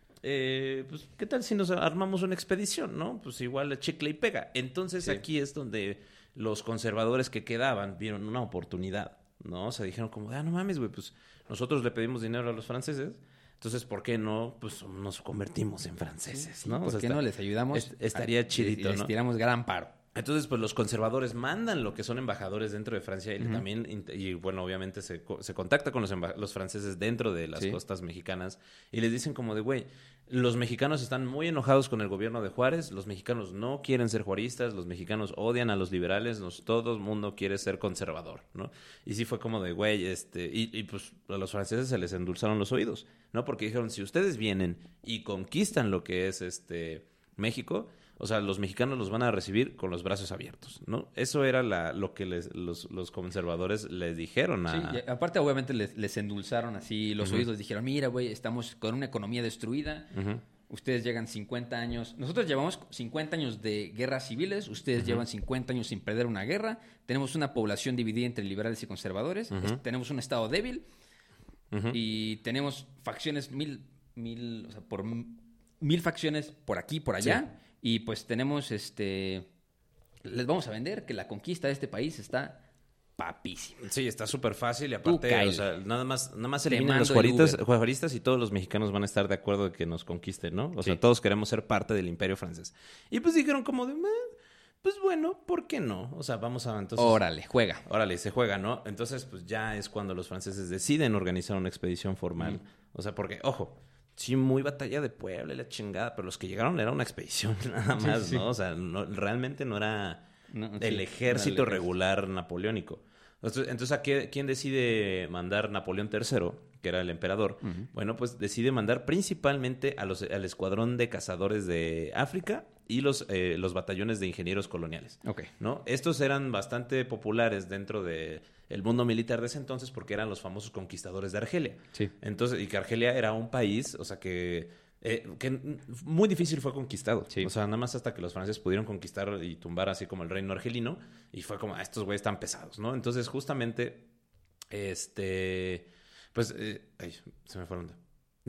[SPEAKER 3] Eh, pues, ¿qué tal si nos armamos una expedición, no? Pues igual chicle y pega. Entonces, sí. aquí es donde los conservadores que quedaban vieron una oportunidad, ¿no? O sea, dijeron como, ah, no mames, güey, pues nosotros le pedimos dinero a los franceses, entonces, ¿por qué no? Pues nos convertimos en franceses, ¿no?
[SPEAKER 2] ¿Por
[SPEAKER 3] o sea,
[SPEAKER 2] qué
[SPEAKER 3] está,
[SPEAKER 2] no les ayudamos?
[SPEAKER 3] Est- estaría
[SPEAKER 2] a,
[SPEAKER 3] chidito,
[SPEAKER 2] les,
[SPEAKER 3] ¿no?
[SPEAKER 2] Les tiramos gran paro.
[SPEAKER 3] Entonces, pues los conservadores mandan lo que son embajadores dentro de Francia y uh-huh. también, y bueno, obviamente se, se contacta con los, emba- los franceses dentro de las sí. costas mexicanas y les dicen como de, güey, los mexicanos están muy enojados con el gobierno de Juárez, los mexicanos no quieren ser juaristas, los mexicanos odian a los liberales, nos, todo el mundo quiere ser conservador, ¿no? Y sí fue como de, güey, este, y, y pues a los franceses se les endulzaron los oídos, ¿no? Porque dijeron, si ustedes vienen y conquistan lo que es este México, o sea, los mexicanos los van a recibir con los brazos abiertos, ¿no? Eso era la, lo que les, los, los conservadores les dijeron a...
[SPEAKER 2] Sí, y aparte obviamente les, les endulzaron así los uh-huh. oídos. Dijeron, mira, güey, estamos con una economía destruida. Uh-huh. Ustedes llegan cincuenta años... Nosotros llevamos cincuenta años de guerras civiles. Ustedes uh-huh. llevan cincuenta años sin perder una guerra. Tenemos una población dividida entre liberales y conservadores. Uh-huh. Es, tenemos un estado débil. Uh-huh. Y tenemos facciones mil... mil o sea, por mil facciones por aquí, por allá. Sí. Y pues tenemos, este, les vamos a vender que la conquista de este país está papísima.
[SPEAKER 3] Sí, está súper fácil y aparte, o sea, nada más, nada más eliminen los juaristas, juaristas y todos los mexicanos van a estar de acuerdo de que nos conquisten, ¿no? O sí. sea, todos queremos ser parte del imperio francés. Y pues dijeron como de, pues bueno, ¿por qué no? O sea, vamos a... entonces,
[SPEAKER 2] órale, juega.
[SPEAKER 3] Órale, se juega, ¿no? Entonces, pues ya es cuando los franceses deciden organizar una expedición formal. Mm. O sea, porque, ojo... Sí, muy batalla de Puebla y la chingada, pero los que llegaron era una expedición nada más, sí, sí. ¿no? O sea, no, realmente no era no, el sí, ejército regular napoleónico. Entonces, entonces ¿a qué, quién decide mandar Napoleón tercero, que era el emperador? Uh-huh. Bueno, pues decide mandar principalmente a los, al escuadrón de cazadores de África y los, eh, los batallones de ingenieros coloniales.
[SPEAKER 2] Okay.
[SPEAKER 3] ¿No? Estos eran bastante populares dentro de... el mundo militar de ese entonces porque eran los famosos conquistadores de Argelia.
[SPEAKER 2] Sí.
[SPEAKER 3] Entonces, y que Argelia era un país, o sea, que, eh, que muy difícil fue conquistado.
[SPEAKER 2] Sí.
[SPEAKER 3] O sea, nada más hasta que los franceses pudieron conquistar y tumbar así como el reino argelino y fue como, ah, estos güeyes están pesados, ¿no? Entonces, justamente, este, pues, eh, ay, se me fueron. Ya.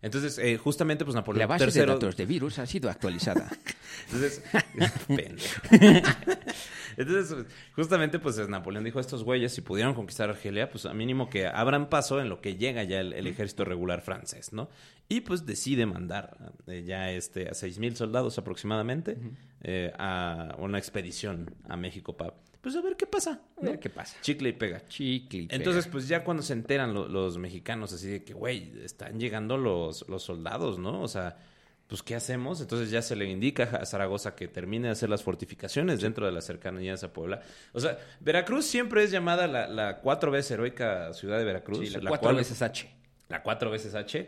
[SPEAKER 3] Entonces, eh, justamente, pues Napoleón
[SPEAKER 2] La base
[SPEAKER 3] tercero...
[SPEAKER 2] de datos de virus ha sido actualizada.
[SPEAKER 3] Entonces, pendejo. Entonces, justamente, pues Napoleón dijo a estos güeyes, si pudieron conquistar Argelia, pues a mínimo que abran paso en lo que llega ya el, el ejército regular francés, ¿no? Y pues decide mandar eh, ya este, a seis mil soldados aproximadamente uh-huh. eh, a una expedición a México para... Pues a ver qué pasa.
[SPEAKER 2] A ver qué pasa.
[SPEAKER 3] Chicle y pega.
[SPEAKER 2] Chicle y pega.
[SPEAKER 3] Entonces, pues ya cuando se enteran lo, los mexicanos así de que, güey, están llegando los, los soldados, ¿no? O sea, pues ¿qué hacemos? Entonces ya se le indica a Zaragoza que termine de hacer las fortificaciones sí. dentro de las cercanías a Puebla. O sea, Veracruz siempre es llamada la, la cuatro veces heroica ciudad de Veracruz.
[SPEAKER 2] Sí, la,
[SPEAKER 3] la
[SPEAKER 2] cuatro
[SPEAKER 3] cual,
[SPEAKER 2] veces H.
[SPEAKER 3] La cuatro veces H.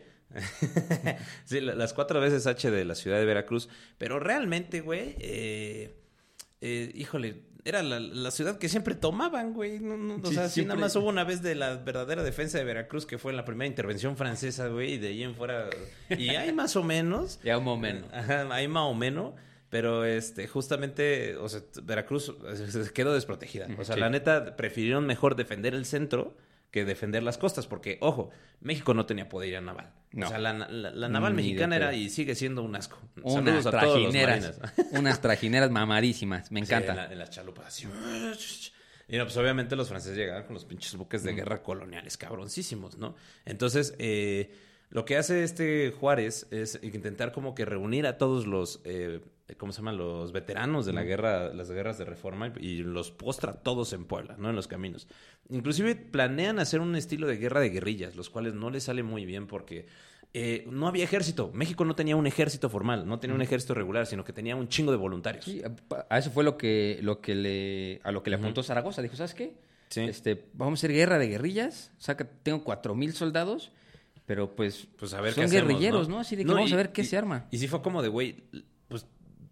[SPEAKER 3] Sí, la, las cuatro veces H de la ciudad de Veracruz. Pero realmente, güey, eh, eh, híjole... Era la, la ciudad que siempre tomaban, güey. No, no, o sí, sea, sí, nada más hubo una vez de la verdadera defensa de Veracruz, que fue en la primera intervención francesa, güey, y de ahí en fuera... Y hay más o menos...
[SPEAKER 2] Ya más o menos.
[SPEAKER 3] Ajá, hay más o menos, pero este, justamente, o sea, Veracruz se quedó desprotegida. O sea, sí. la neta, prefirieron mejor defender el centro que defender las costas, porque, ojo, México no tenía podería naval. No. O sea, la, la, la naval Ni mexicana era y sigue siendo un asco.
[SPEAKER 2] Unas
[SPEAKER 3] Saludos a
[SPEAKER 2] trajineras,
[SPEAKER 3] todos los marinas.
[SPEAKER 2] Unas trajineras mamadísimas, me encanta.
[SPEAKER 3] Sí, en, la, en las chalupas así. Y no, pues obviamente los franceses llegaron con los pinches buques de mm. guerra coloniales cabroncísimos, ¿no? Entonces, eh, lo que hace este Juárez es intentar como que reunir a todos los... Eh, ¿cómo se llaman? Los veteranos de la guerra, las guerras de reforma, y los postra todos en Puebla, ¿no? En los caminos. Inclusive planean hacer un estilo de guerra de guerrillas, los cuales no les sale muy bien porque eh, no había ejército. México no tenía un ejército formal, no tenía un ejército regular, sino que tenía un chingo de voluntarios.
[SPEAKER 2] Sí, a eso fue lo que, lo que le, a lo que le apuntó uh-huh. Zaragoza. Dijo, ¿sabes qué? Sí. Este, vamos a hacer guerra de guerrillas. O sea, que tengo cuatro mil soldados, pero pues, pues a ver son qué hacemos, guerrilleros, ¿no? ¿no? Así de que no, vamos y, a ver qué
[SPEAKER 3] y,
[SPEAKER 2] se arma.
[SPEAKER 3] Y sí fue como de, güey... pues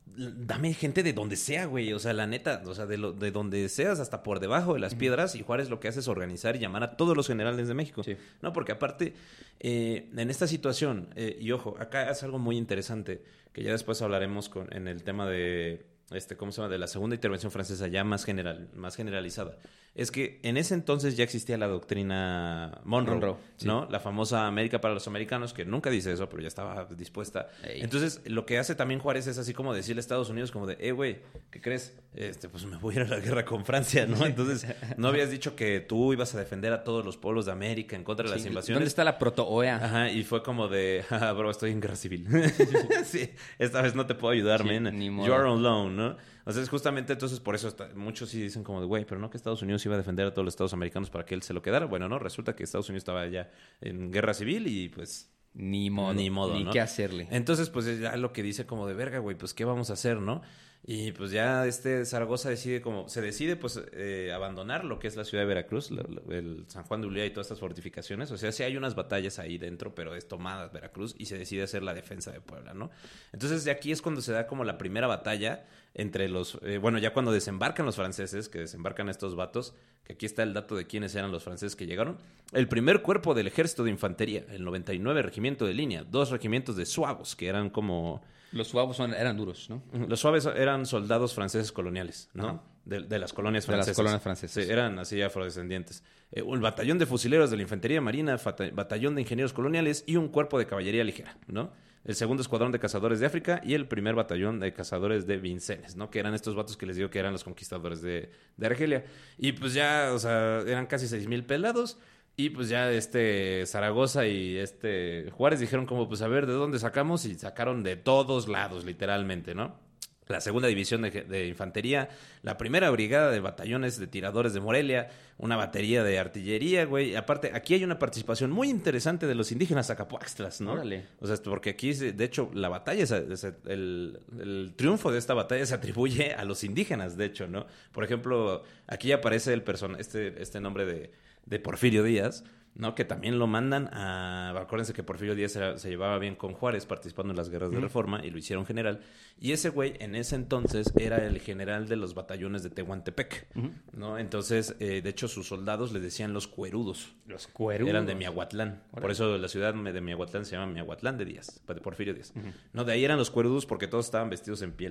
[SPEAKER 3] dame gente de donde sea, güey. O sea, la neta, o sea, de, lo, de donde seas, hasta por debajo de las piedras. Y Juárez lo que hace es organizar y llamar a todos los generales de México. Sí. No, porque aparte, eh, en esta situación, eh, y ojo, acá es algo muy interesante, que ya después hablaremos con, en el tema de, este, ¿cómo se llama? De la segunda intervención francesa, ya más general, más generalizada. Es que en ese entonces ya existía la doctrina Monroe, Monroe sí. ¿no? La famosa América para los americanos, que nunca dice eso, pero ya estaba dispuesta. Ey. Entonces, lo que hace también Juárez es así como decirle a Estados Unidos como de, eh, güey, ¿qué crees? Este, pues me voy a ir a la guerra con Francia, ¿no? Entonces, ¿no habías dicho que tú ibas a defender a todos los pueblos de América en contra de sí. las invasiones?
[SPEAKER 2] ¿Dónde está la proto-O E A?
[SPEAKER 3] Ajá, y fue como de, ah, bro, estoy en guerra civil. Sí, esta vez no te puedo ayudar, sí, man. You're alone, ¿no? O sea, es justamente entonces por eso está, muchos sí dicen como de, güey, pero no que Estados Unidos iba a defender a todos los estados americanos para que él se lo quedara. Bueno, no, resulta que Estados Unidos estaba ya en guerra civil y pues...
[SPEAKER 2] Ni modo,
[SPEAKER 3] ni modo,
[SPEAKER 2] ni
[SPEAKER 3] ¿no?
[SPEAKER 2] qué hacerle.
[SPEAKER 3] Entonces, pues ya lo que dice como de verga, güey, pues ¿qué vamos a hacer, no? Y pues ya este Zaragoza decide como, se decide pues eh, abandonar lo que es la ciudad de Veracruz, la, la, el San Juan de Ulúa y todas estas fortificaciones. O sea, sí hay unas batallas ahí dentro, pero es tomada Veracruz y se decide hacer la defensa de Puebla, ¿no? Entonces de aquí es cuando se da como la primera batalla entre los, eh, bueno, ya cuando desembarcan los franceses, que desembarcan estos vatos, que aquí está el dato de quiénes eran los franceses que llegaron. El primer cuerpo del ejército de infantería, el noventa y nueve regimiento de línea, dos regimientos de suavos, que eran como...
[SPEAKER 2] Los suavos son, eran duros, ¿no?
[SPEAKER 3] Los suaves eran soldados franceses coloniales, ¿no? De, de las colonias francesas.
[SPEAKER 2] De las colonias francesas.
[SPEAKER 3] Sí, eran así afrodescendientes. Eh, el batallón de fusileros de la infantería marina, batallón de ingenieros coloniales y un cuerpo de caballería ligera, ¿no? El segundo escuadrón de cazadores de África y el primer batallón de cazadores de Vincennes, ¿no? Que eran estos vatos que les digo que eran los conquistadores de, de Argelia. Y pues ya, o sea, eran casi seis mil pelados. Y pues ya este Zaragoza y este Juárez dijeron como, pues a ver, ¿de dónde sacamos? Y sacaron de todos lados, literalmente, ¿no? La segunda división de, de infantería, la primera brigada de batallones de tiradores de Morelia, una batería de artillería, güey. Aparte, aquí hay una participación muy interesante de los indígenas Zacapuaxtlas, ¿no? Órale. O sea, porque aquí, de hecho, la batalla, es, es, el, el triunfo de esta batalla se atribuye a los indígenas, de hecho, ¿no? Por ejemplo, aquí aparece el person este, este nombre de, de Porfirio Díaz, ¿no? Que también lo mandan a... Acuérdense que Porfirio Díaz era, se llevaba bien con Juárez participando en las guerras de uh-huh. Reforma y lo hicieron general. Y ese güey en ese entonces era el general de los batallones de Tehuantepec, uh-huh. ¿no? Entonces, eh, de hecho, sus soldados le decían los cuerudos.
[SPEAKER 2] Los cuerudos.
[SPEAKER 3] Eran de Miahuatlán. Órale. Por eso la ciudad de Miahuatlán se llama Miahuatlán de Díaz, de Porfirio Díaz. Uh-huh. No, de ahí eran los cuerudos porque todos estaban vestidos en piel.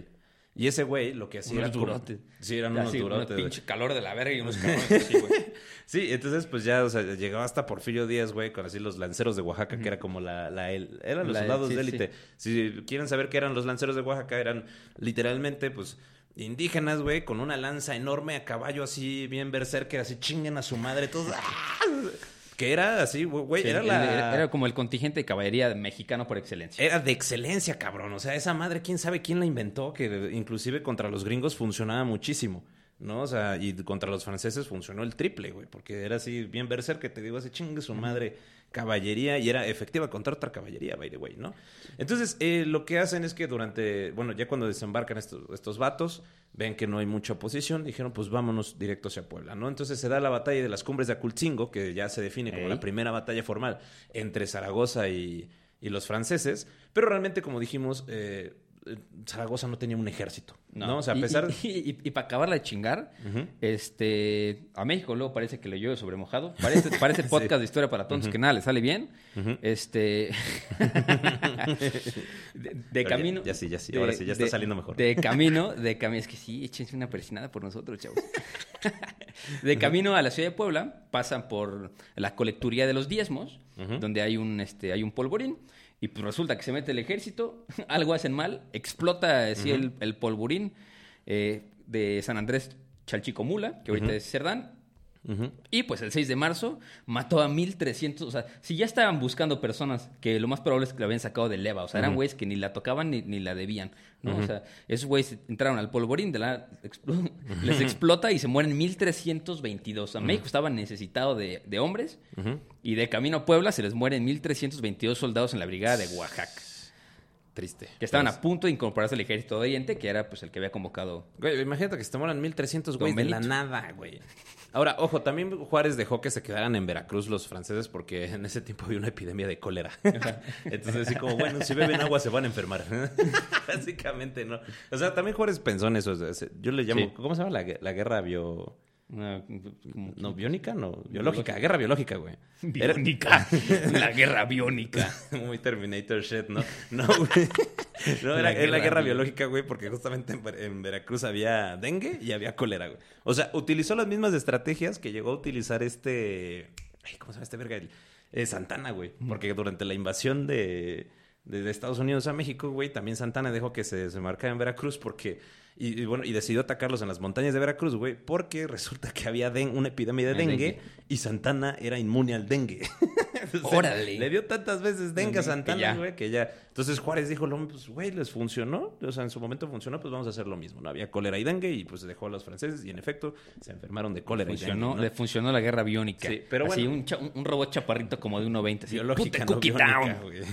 [SPEAKER 3] Y ese güey lo que hacía
[SPEAKER 2] unos
[SPEAKER 3] era... como-
[SPEAKER 2] durotes.
[SPEAKER 3] Sí, eran
[SPEAKER 2] Ya,
[SPEAKER 3] unos
[SPEAKER 2] sí,
[SPEAKER 3] durotes.
[SPEAKER 2] Un
[SPEAKER 3] güey.
[SPEAKER 2] pinche calor de la verga y unos cabrones así, güey.
[SPEAKER 3] Sí, entonces pues ya, o sea, llegaba hasta Porfirio Díaz, güey, con así los lanceros de Oaxaca, que era como la... la el- eran los
[SPEAKER 2] La-
[SPEAKER 3] soldados
[SPEAKER 2] sí,
[SPEAKER 3] de élite. Si quieren saber qué eran los lanceros de Oaxaca, eran literalmente, pues... indígenas, güey, con una lanza enorme a caballo así, bien berserker, así chinguen a su madre, todos... ¡ah! Que era así, güey,
[SPEAKER 2] Sí,
[SPEAKER 3] era
[SPEAKER 2] el-
[SPEAKER 3] la...
[SPEAKER 2] Era, era como el contingente de caballería mexicano por excelencia.
[SPEAKER 3] Era de excelencia, cabrón. O sea, esa madre, quién sabe quién la inventó, que inclusive contra los gringos funcionaba muchísimo, ¿no? O sea, y contra los franceses funcionó el triple, güey, porque era así, bien berserker, que te digo, así chingue su madre, caballería, y era efectiva contra otra caballería, by the way, ¿no? Entonces, eh, lo que hacen es que durante, bueno, ya cuando desembarcan estos, estos vatos, ven que no hay mucha oposición, dijeron, pues vámonos directo hacia Puebla, ¿no? Entonces se da la batalla de las cumbres de Acultzingo, que ya se define como
[SPEAKER 2] Ey.
[SPEAKER 3] la primera batalla formal entre Zaragoza y, y los franceses, pero realmente, como dijimos, eh, Zaragoza no tenía un ejército, ¿no? O sea, a
[SPEAKER 2] Y-
[SPEAKER 3] pesar...
[SPEAKER 2] Y, y, y para acabarla de chingar,
[SPEAKER 3] Ujú.
[SPEAKER 2] este... A México luego parece que le llueve sobre mojado. Parece, parece podcast de historia para tontos que nada le sale bien.
[SPEAKER 3] Ujú.
[SPEAKER 2] Este... de, de
[SPEAKER 3] Pero ya-
[SPEAKER 2] camino...
[SPEAKER 3] ya sí, ya sí,
[SPEAKER 2] de-
[SPEAKER 3] ahora sí, ya está
[SPEAKER 2] de-
[SPEAKER 3] saliendo mejor.
[SPEAKER 2] De camino, de camino... Es que sí, échense una persinada por nosotros, chavos. De camino a la ciudad de Puebla, pasan por la colecturía de los diezmos,
[SPEAKER 3] Ujú.
[SPEAKER 2] donde hay un, este, hay un polvorín. Y pues resulta que se mete el ejército, algo hacen mal, explota así el, el polvorín eh, de San Andrés Chalchicomula, que ahorita
[SPEAKER 3] Ujú.
[SPEAKER 2] es Cerdán.
[SPEAKER 3] Ujú.
[SPEAKER 2] Y pues el seis de marzo mató a mil trescientos, o sea, si ya estaban buscando personas que lo más probable es que la habían sacado de leva, o sea, eran
[SPEAKER 3] Ujú.
[SPEAKER 2] güeyes que ni la tocaban ni, ni la debían, ¿no?
[SPEAKER 3] Ujú.
[SPEAKER 2] O sea, esos güeyes entraron al polvorín, de la, expl- les explota y se mueren mil trescientos veintidós. O sea, México estaba necesitado de, de hombres
[SPEAKER 3] Ujú.
[SPEAKER 2] y de camino a Puebla se les mueren mil trescientos veintidós soldados en la brigada de Oaxaca,
[SPEAKER 3] Triste.
[SPEAKER 2] que estaban
[SPEAKER 3] Pues,
[SPEAKER 2] a punto de incorporarse al ejército de Oriente, que era pues el que había convocado.
[SPEAKER 3] Güey, imagínate que se te mueran mil trescientos
[SPEAKER 2] Don
[SPEAKER 3] güeyes de la
[SPEAKER 2] Benito.
[SPEAKER 3] nada, güey. Ahora, ojo, también Juárez dejó que se quedaran en Veracruz los franceses porque en ese tiempo había una epidemia de cólera. Entonces, así como, bueno, si beben agua se van a enfermar. Básicamente, ¿no? O sea, también Juárez pensó en eso. O sea, yo le llamo,
[SPEAKER 2] Sí.
[SPEAKER 3] ¿cómo se llama la, gue- la guerra bio...
[SPEAKER 2] Una- como-
[SPEAKER 3] No, biónica, no, biológica, guerra biológica, güey.
[SPEAKER 2] Biónica, la guerra biónica.
[SPEAKER 3] Era muy Terminator shit, ¿no? No, güey. No, era,
[SPEAKER 2] La
[SPEAKER 3] era la
[SPEAKER 2] guerra
[SPEAKER 3] guerra
[SPEAKER 2] bio-
[SPEAKER 3] biológica, güey, porque justamente en, Ver- en Veracruz había dengue y había cólera, güey. O sea, utilizó las mismas estrategias que llegó a utilizar este... Ay, ¿cómo se llama este verga? El- eh, Santana, güey. Porque durante la invasión de, de, de Estados Unidos a México, güey, también Santana dejó que se, se marcara en Veracruz porque... Y, y bueno, y decidió atacarlos en las montañas de Veracruz, güey, porque resulta que había den- una epidemia de
[SPEAKER 2] El
[SPEAKER 3] dengue,
[SPEAKER 2] dengue.
[SPEAKER 3] y Santana era inmune al dengue. Entonces,
[SPEAKER 2] Órale.
[SPEAKER 3] Le dio tantas veces dengue a
[SPEAKER 2] Que
[SPEAKER 3] Santana,
[SPEAKER 2] ya.
[SPEAKER 3] güey, que ya... Entonces Juárez dijo, "No, pues, güey, les funcionó. O sea, en su momento funcionó, pues vamos a hacer lo mismo. No había cólera y dengue, y pues dejó a los franceses, y en efecto, se enfermaron de cólera
[SPEAKER 2] Funcionó,
[SPEAKER 3] y dengue, ¿no?
[SPEAKER 2] Le funcionó la guerra biónica.
[SPEAKER 3] Sí, pero
[SPEAKER 2] Así,
[SPEAKER 3] bueno.
[SPEAKER 2] un, cha- un- un robot chaparrito como de uno veinte. así,
[SPEAKER 3] Biológica,
[SPEAKER 2] "Pute
[SPEAKER 3] no
[SPEAKER 2] cookie
[SPEAKER 3] biónica,
[SPEAKER 2] down".
[SPEAKER 3] güey.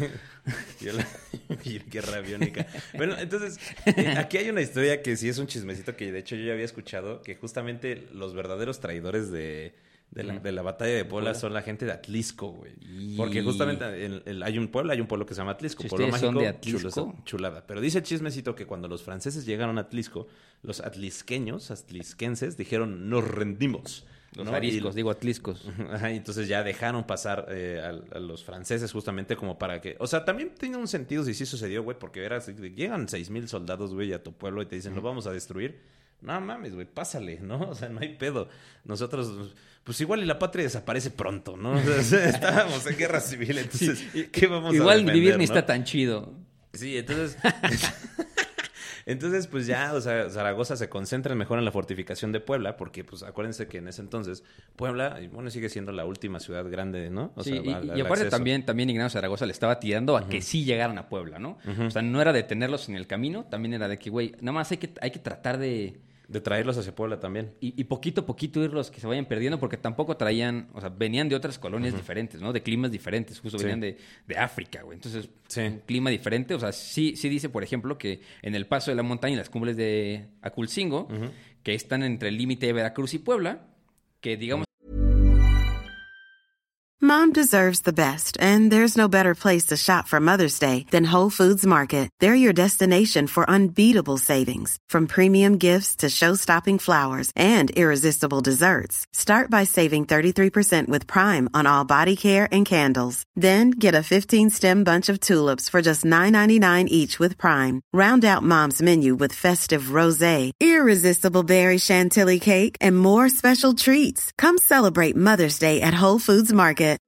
[SPEAKER 3] Biola- Guerra biónica. Bueno, entonces, eh, aquí hay una historia que sí es un chismecito que de hecho yo ya había escuchado, que justamente los verdaderos traidores de, de, la,
[SPEAKER 2] Ujú.
[SPEAKER 3] de la batalla de Puebla
[SPEAKER 2] Puebla.
[SPEAKER 3] son la gente de Atlisco, güey.
[SPEAKER 2] Y-
[SPEAKER 3] Porque justamente en- en- hay un pueblo, hay un pueblo que se llama Atlisco.
[SPEAKER 2] Si
[SPEAKER 3] Pueblo
[SPEAKER 2] ustedes son
[SPEAKER 3] mágico,
[SPEAKER 2] de Atlisco.
[SPEAKER 3] chulo- chulada. Pero dice el chismecito que cuando los franceses llegaron a Atlisco, los atlisqueños, atlisquenses, dijeron, nos rendimos.
[SPEAKER 2] Los
[SPEAKER 3] ¿no?
[SPEAKER 2] ariscos,
[SPEAKER 3] Y-
[SPEAKER 2] digo atliscos.
[SPEAKER 3] Ajá, y entonces ya dejaron pasar eh, a, a los franceses justamente como para que... O sea, también tiene un sentido si sí sucedió, güey, porque verás, llegan seis mil soldados, güey, a tu pueblo y te dicen, lo vamos a destruir. No mames, güey, pásale, ¿no? O sea, no hay pedo. Nosotros, pues igual y la patria desaparece pronto, ¿no? O sea, estábamos en guerra civil, entonces, ¿qué vamos a
[SPEAKER 2] Igual
[SPEAKER 3] defender,
[SPEAKER 2] vivir ni
[SPEAKER 3] no?
[SPEAKER 2] está tan chido.
[SPEAKER 3] Sí, entonces... Entonces, pues ya, o sea, Zaragoza se concentra mejor en la fortificación de Puebla, porque, pues, acuérdense que en ese entonces Puebla, y bueno, sigue siendo la última ciudad grande, ¿no? O
[SPEAKER 2] Sí,
[SPEAKER 3] sea,
[SPEAKER 2] y,
[SPEAKER 3] al-
[SPEAKER 2] y
[SPEAKER 3] al
[SPEAKER 2] aparte
[SPEAKER 3] acceso.
[SPEAKER 2] también, también Ignacio Zaragoza le estaba tirando a que sí llegaran a Puebla, ¿no? O sea, no era detenerlos en el camino, también era de que, güey, nada más hay que, hay que tratar de...
[SPEAKER 3] De traerlos hacia Puebla también.
[SPEAKER 2] Y, y poquito a poquito irlos que se vayan perdiendo, porque tampoco traían, o sea, venían de otras colonias diferentes, ¿no? De climas diferentes, justo
[SPEAKER 3] Sí.
[SPEAKER 2] venían de, de África, güey. Entonces,
[SPEAKER 3] Sí.
[SPEAKER 2] un clima diferente, o sea, sí, sí dice, por ejemplo, que en el paso de la montaña y las cumbres de Aculcingo, que están entre el límite de Veracruz y Puebla, que digamos
[SPEAKER 4] Mom deserves the best, and there's no better place to shop for Mother's Day than Whole Foods Market. They're your destination for unbeatable savings, from premium gifts to show-stopping flowers and irresistible desserts. Start by saving thirty-three percent with Prime on all body care and candles. Then get a fifteen-stem bunch of tulips for just nine ninety-nine each with Prime. Round out Mom's menu with festive rosé, irresistible berry chantilly cake, and more special treats. Come celebrate Mother's Day at Whole Foods Market.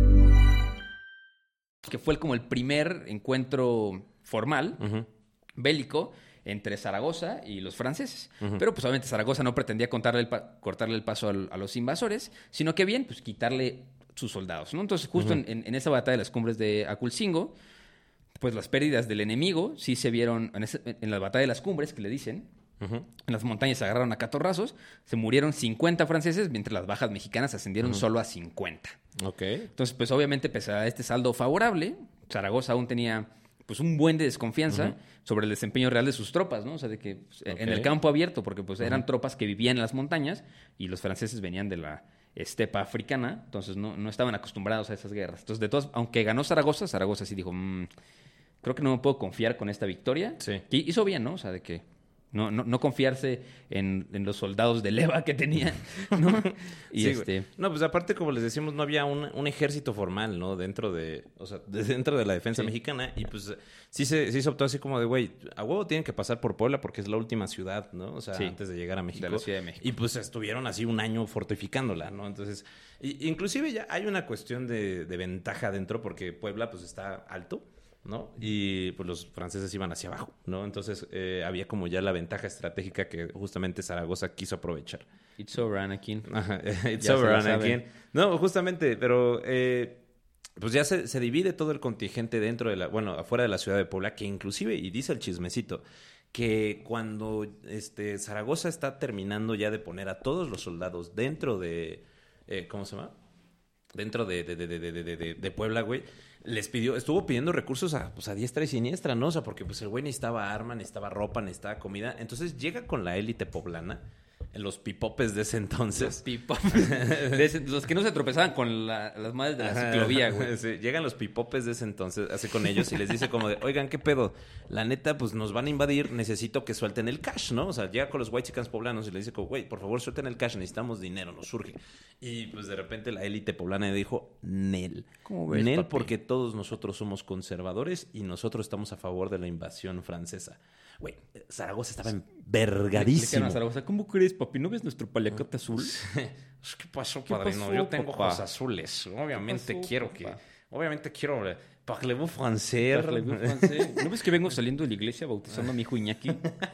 [SPEAKER 2] Que fue como el primer encuentro formal,
[SPEAKER 3] Uh-huh.
[SPEAKER 2] bélico, entre Zaragoza y los franceses.
[SPEAKER 3] Uh-huh.
[SPEAKER 2] Pero pues obviamente Zaragoza no pretendía contarle el pa- cortarle el paso al- a los invasores, sino que bien, pues quitarle sus soldados, ¿no? Entonces justo
[SPEAKER 3] Uh-huh.
[SPEAKER 2] en, en, en esa batalla de las cumbres de Aculcingo, pues las pérdidas del enemigo sí se vieron en, ese- en la batalla de las cumbres, que le dicen.
[SPEAKER 3] Uh-huh.
[SPEAKER 2] En las montañas se agarraron a catorrazos, se murieron cincuenta franceses, mientras las bajas mexicanas ascendieron
[SPEAKER 3] Uh-huh.
[SPEAKER 2] solo a cincuenta.
[SPEAKER 3] Ok.
[SPEAKER 2] Entonces, pues obviamente, pese a este saldo favorable, Zaragoza aún tenía pues un buen de desconfianza
[SPEAKER 3] Uh-huh.
[SPEAKER 2] sobre el desempeño real de sus tropas, ¿no? O sea, de que pues,
[SPEAKER 3] Ok.
[SPEAKER 2] en el campo abierto, porque pues eran
[SPEAKER 3] Uh-huh.
[SPEAKER 2] tropas que vivían en las montañas y los franceses venían de la estepa africana, entonces no, no estaban acostumbrados a esas guerras. Entonces, de todas, aunque ganó Zaragoza, Zaragoza sí dijo, mmm, creo que no me puedo confiar con esta victoria.
[SPEAKER 3] Sí.
[SPEAKER 2] Y hizo bien, ¿no? O sea, de que no, no, no confiarse en, en los soldados de leva que tenía, ¿no? Y
[SPEAKER 3] Sí,
[SPEAKER 2] este...
[SPEAKER 3] güey. No, pues aparte, como les decimos, no había un, un ejército formal, ¿no? Dentro de, o sea, de- dentro de la defensa
[SPEAKER 2] Sí.
[SPEAKER 3] mexicana. Y pues sí se, sí se optó así como de, güey, a huevo tienen que pasar por Puebla porque es la última ciudad, ¿no? O sea,
[SPEAKER 2] Sí.
[SPEAKER 3] antes de llegar a México.
[SPEAKER 2] De la Ciudad de México.
[SPEAKER 3] Y pues estuvieron así un año fortificándola, ¿no? Entonces, y- inclusive ya hay una cuestión de, de ventaja dentro porque Puebla pues está alto, ¿no? Y pues los franceses iban hacia abajo, ¿no? Entonces eh, había como ya la ventaja estratégica que justamente Zaragoza quiso aprovechar.
[SPEAKER 2] It's over, Anakin.
[SPEAKER 3] Ajá, it's
[SPEAKER 2] Ya se
[SPEAKER 3] over,
[SPEAKER 2] la
[SPEAKER 3] Anakin.
[SPEAKER 2] saben.
[SPEAKER 3] No, justamente, pero eh, pues ya se, se divide todo el contingente dentro de la, bueno, afuera de la ciudad de Puebla, que inclusive, y dice el chismecito, que cuando este Zaragoza está terminando ya de poner a todos los soldados dentro de, eh, ¿cómo se llama? Dentro de, de, de, de, de, de, de- de Puebla, güey, les pidió, estuvo pidiendo recursos a, pues, a diestra y siniestra, ¿no? O sea, porque pues el güey necesitaba arma, necesitaba ropa, necesitaba comida. Entonces llega con la élite poblana, en los pipopes de ese entonces.
[SPEAKER 2] Los pipopes. De ese- los que no se tropezaban con la- las madres de la
[SPEAKER 3] Ajá,
[SPEAKER 2] ciclovía, güey.
[SPEAKER 3] sí, llegan los pipopes de ese entonces, así con ellos, y les dice como de, oigan, ¿qué pedo? La neta, pues nos van a invadir, necesito que suelten el cash, ¿no? O sea, llega con los whitexicans poblanos y le dice como, güey, por favor, suelten el cash, necesitamos dinero, nos surge. Y pues de repente la élite poblana le dijo, Nel.
[SPEAKER 2] ¿Cómo ves,
[SPEAKER 3] Nel,
[SPEAKER 2] papi?
[SPEAKER 3] porque todos nosotros somos conservadores y nosotros estamos a favor de la invasión francesa. Güey, Zaragoza estaba
[SPEAKER 2] Le- le
[SPEAKER 3] envergadísimo.
[SPEAKER 2] quedaron a Zaragoza, ¿cómo crees, papi? ¿No ves nuestro paliacate azul?
[SPEAKER 3] ¿Qué pasó,
[SPEAKER 2] ¿Qué
[SPEAKER 3] padrino?
[SPEAKER 2] pasó,
[SPEAKER 3] Yo tengo
[SPEAKER 2] papá?
[SPEAKER 3] ojos azules. Obviamente
[SPEAKER 2] pasó,
[SPEAKER 3] quiero
[SPEAKER 2] papá?
[SPEAKER 3] que... Obviamente quiero... eh, Parlez-vous français?
[SPEAKER 2] Parlez-vous français? ¿No ves que vengo saliendo de la iglesia bautizando a mi hijo Iñaki?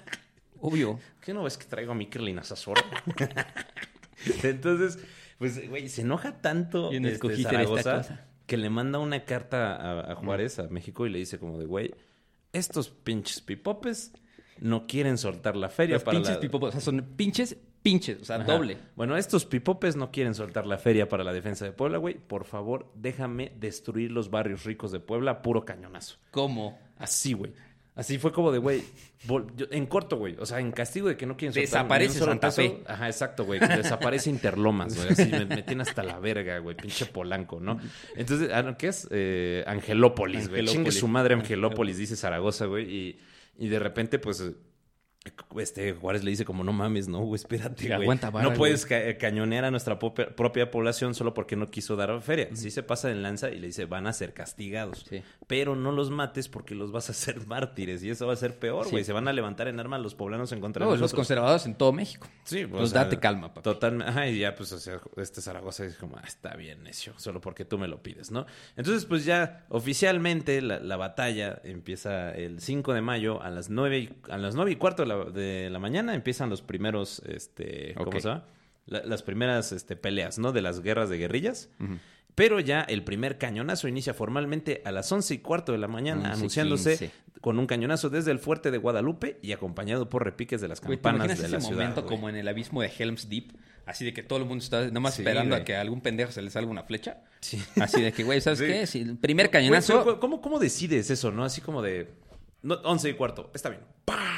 [SPEAKER 2] Obvio.
[SPEAKER 3] ¿Qué no ves que traigo a mi Kerlin Azazor? Entonces, pues, güey, se enoja tanto
[SPEAKER 2] Bien
[SPEAKER 3] este,
[SPEAKER 2] escogiste
[SPEAKER 3] Zaragoza
[SPEAKER 2] esta cosa.
[SPEAKER 3] que le manda una carta a, a Juárez, a México, y le dice como de, güey, estos pinches pipopes no quieren soltar la feria
[SPEAKER 2] Los
[SPEAKER 3] para
[SPEAKER 2] pinches
[SPEAKER 3] la...
[SPEAKER 2] pipopes. O sea, son pinches, pinches. O sea,
[SPEAKER 3] Ajá.
[SPEAKER 2] doble.
[SPEAKER 3] Bueno, estos pipopes no quieren soltar la feria para la defensa de Puebla, güey. Por favor, déjame destruir los barrios ricos de Puebla a puro cañonazo.
[SPEAKER 2] ¿Cómo?
[SPEAKER 3] Así, güey. Así fue como de, güey, vol- yo- en corto, güey. O sea, en castigo de que no quieren soltar
[SPEAKER 2] Desaparece
[SPEAKER 3] ni un solo
[SPEAKER 2] Santa
[SPEAKER 3] peso.
[SPEAKER 2] Fe.
[SPEAKER 3] Ajá, exacto, güey. Desaparece Interlomas, güey. Así me, me tiene hasta la verga, güey. Pinche Polanco, ¿no? Entonces, ah, ¿no? ¿qué es? Eh, Angelópolis, güey.
[SPEAKER 2] Angelópolis.
[SPEAKER 3] Chingue su madre Angelópolis, dice Zaragoza, güey. Y, y de repente, pues... eh, Este Juárez le dice como, no mames, no, güey, espérate,
[SPEAKER 2] Sí,
[SPEAKER 3] güey.
[SPEAKER 2] aguanta vara,
[SPEAKER 3] No puedes ca- cañonear a nuestra propia, propia población solo porque no quiso dar feria. Sí se pasa de lanza y le dice, van a ser castigados.
[SPEAKER 2] Sí.
[SPEAKER 3] Pero no los mates porque los vas a hacer mártires. Y eso va a ser peor,
[SPEAKER 2] Sí.
[SPEAKER 3] güey. Se van a levantar en armas los poblanos en contra
[SPEAKER 2] No,
[SPEAKER 3] de
[SPEAKER 2] los
[SPEAKER 3] nosotros.
[SPEAKER 2] conservadores en todo México.
[SPEAKER 3] Sí, o
[SPEAKER 2] Pues
[SPEAKER 3] sea,
[SPEAKER 2] date calma, papi.
[SPEAKER 3] Totalmente. Ajá, y ya, pues, o sea, este Zaragoza dice como, ah, está bien, necio, solo porque tú me lo pides, ¿no? Entonces, pues ya, oficialmente, la, la batalla empieza el cinco de mayo a las nueve y, a las nueve y cuarto de la, de la mañana. Empiezan los primeros, este, ¿cómo
[SPEAKER 2] Ok.
[SPEAKER 3] se llama? La- las primeras este, peleas, ¿no? De las guerras de guerrillas.
[SPEAKER 2] Ujú.
[SPEAKER 3] Pero ya el primer cañonazo inicia formalmente a las once y cuarto de la mañana,
[SPEAKER 2] once
[SPEAKER 3] anunciándose
[SPEAKER 2] quince.
[SPEAKER 3] con un cañonazo desde el fuerte de Guadalupe y acompañado por repiques de las
[SPEAKER 2] Güey, ¿te
[SPEAKER 3] campanas
[SPEAKER 2] imaginas
[SPEAKER 3] de
[SPEAKER 2] ese
[SPEAKER 3] la ciudad.
[SPEAKER 2] momento
[SPEAKER 3] güey?
[SPEAKER 2] como en el abismo de Helm's Deep? Así de que todo el mundo está nada más
[SPEAKER 3] Sí,
[SPEAKER 2] esperando
[SPEAKER 3] güey.
[SPEAKER 2] a que a algún pendejo se le salga una flecha.
[SPEAKER 3] Sí.
[SPEAKER 2] Así de que, güey, ¿sabes
[SPEAKER 3] Sí.
[SPEAKER 2] qué? Si el primer
[SPEAKER 3] Güey,
[SPEAKER 2] cañonazo...
[SPEAKER 3] pero, ¿cómo, ¿Cómo decides eso, no? Así como de... No, once y cuarto. Está bien. ¡Pah! La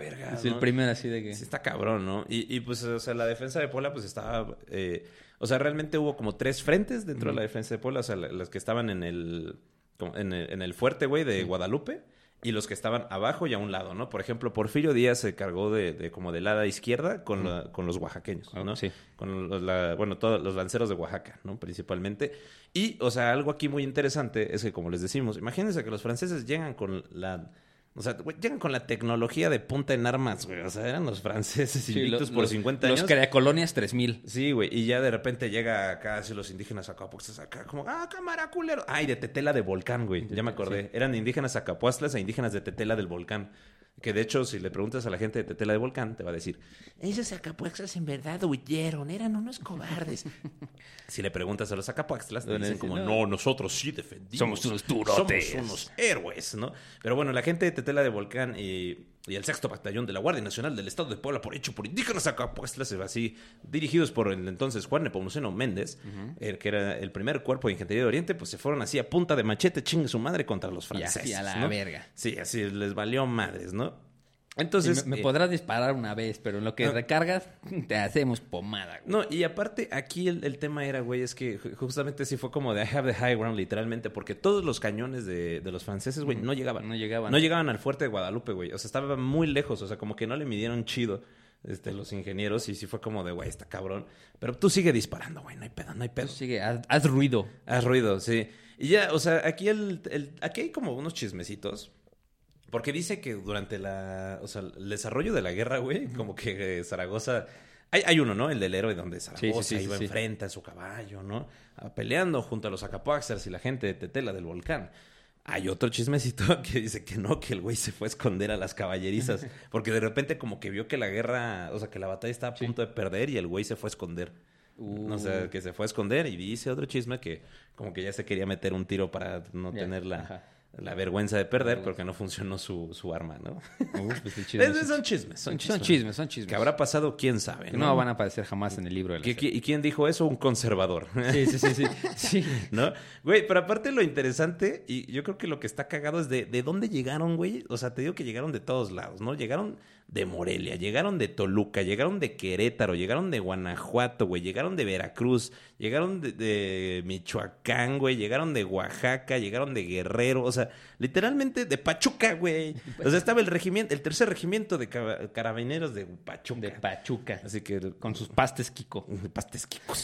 [SPEAKER 3] verga.
[SPEAKER 2] Es
[SPEAKER 3] ¿no?
[SPEAKER 2] el primero así de que...
[SPEAKER 3] Sí, está cabrón, ¿no? Y, y pues, o sea, la defensa de Puebla, pues estaba... Eh, o sea, realmente hubo como tres frentes dentro uh-huh. de la defensa de Puebla. O sea, la, las que estaban en el, como en el, en el fuerte, güey, de uh-huh. Guadalupe. Y los que estaban abajo y a un lado, ¿no? Por ejemplo, Porfirio Díaz se cargó de, de como del ala izquierda con, uh-huh. la, con los oaxaqueños, ¿no?
[SPEAKER 2] Sí.
[SPEAKER 3] Con los, la, bueno, todos los lanceros de Oaxaca, ¿no? Principalmente. Y, o sea, algo aquí muy interesante es que, como les decimos, imagínense que los franceses llegan con la... O sea, güey, llegan con la tecnología de punta en armas, güey. O sea, eran los franceses invictos sí, lo, por los, cincuenta años.
[SPEAKER 2] Los creacolonias tres mil.
[SPEAKER 3] Sí, güey. Y ya de repente llega acá así los indígenas acapuastlas acá como, ah, cámara, culero. Ay, de Tetela de Volcán, güey. Ya me acordé. Sí. Eran indígenas acapuastlas e indígenas de Tetela del Volcán. Que de hecho, si le preguntas a la gente de Tetela de Volcán, te va a decir, esos acapuastlas en verdad huyeron, eran unos cobardes. Si le preguntas a los acapuastlas, te dicen como, no. no, nosotros sí defendimos.
[SPEAKER 2] Somos unos durotes.
[SPEAKER 3] Somos unos héroes, ¿no? Pero bueno, la gente de Tetela de Volcán y, y el sexto batallón de la Guardia Nacional del Estado de Puebla, por hecho por indígenas acapuastlas, así, dirigidos por el entonces Juan Nepomuceno Méndez, uh-huh. el, que era el primer cuerpo de infantería de Oriente, pues se fueron así a punta de machete, chingue su madre, contra los franceses.
[SPEAKER 2] Y así a la
[SPEAKER 3] ¿no?
[SPEAKER 2] verga.
[SPEAKER 3] Sí, así les valió madres, ¿no? Entonces,
[SPEAKER 2] me, me
[SPEAKER 3] eh,
[SPEAKER 2] podrás disparar una vez, pero en lo que ah, recargas, te hacemos pomada, güey.
[SPEAKER 3] No, y aparte, aquí el, el tema era, güey, es que justamente sí fue como de I have the high ground, literalmente, porque todos los cañones de, de los franceses, güey, no llegaban.
[SPEAKER 2] No llegaban.
[SPEAKER 3] No llegaban al fuerte de Guadalupe, güey. O sea, estaba muy lejos, o sea, como que no le midieron chido este, los ingenieros, y sí fue como de, güey, está cabrón. Pero tú sigue disparando, güey, no hay pedo, no hay pedo.
[SPEAKER 2] Tú sigue, haz, haz ruido.
[SPEAKER 3] Haz ruido, sí. Y ya, o sea, aquí, el, el, aquí hay como unos chismecitos. Porque dice que durante la... O sea, el desarrollo de la guerra, güey, como que eh, Zaragoza... Hay, hay uno, ¿no? El del héroe donde Zaragoza sí, sí, sí, iba sí, enfrente sí. a su caballo, ¿no? Peleando junto a los acapuastlas y la gente de Tetela del Volcán. Hay otro chismecito que dice que no, que el güey se fue a esconder a las caballerizas. Porque de repente como que vio que la guerra... O sea, que la batalla estaba a punto sí. de perder y el güey se fue a esconder. Uh. O sea, que se fue a esconder. Y dice otro chisme que como que ya se quería meter un tiro para no yeah. tener la... Ajá. La vergüenza de perder porque no funcionó su, su arma, ¿no? Uh, pues chisme, es, son chismes. Son chismes.
[SPEAKER 2] Son chismes, son chismes.
[SPEAKER 3] ¿Qué habrá pasado? ¿Quién sabe?
[SPEAKER 2] Que no, no van a aparecer jamás en el libro de la
[SPEAKER 3] serie. ¿Y quién dijo eso? Un conservador.
[SPEAKER 2] Sí, sí, sí, sí. sí.
[SPEAKER 3] ¿No? Güey, pero aparte lo interesante, y yo creo que lo que está cagado es de, de dónde llegaron, güey. O sea, te digo que llegaron de todos lados, ¿no? Llegaron de Morelia, llegaron de Toluca, llegaron de Querétaro, llegaron de Guanajuato, güey, llegaron de Veracruz, llegaron de, de Michoacán, güey, llegaron de Oaxaca, llegaron de Guerrero, o sea, literalmente de Pachuca, güey. O sea, estaba el regimiento, el tercer regimiento de carabineros de Pachuca.
[SPEAKER 2] De Pachuca.
[SPEAKER 3] Así que...
[SPEAKER 2] Con sus pastes Kiko.
[SPEAKER 3] Pastes Kiko.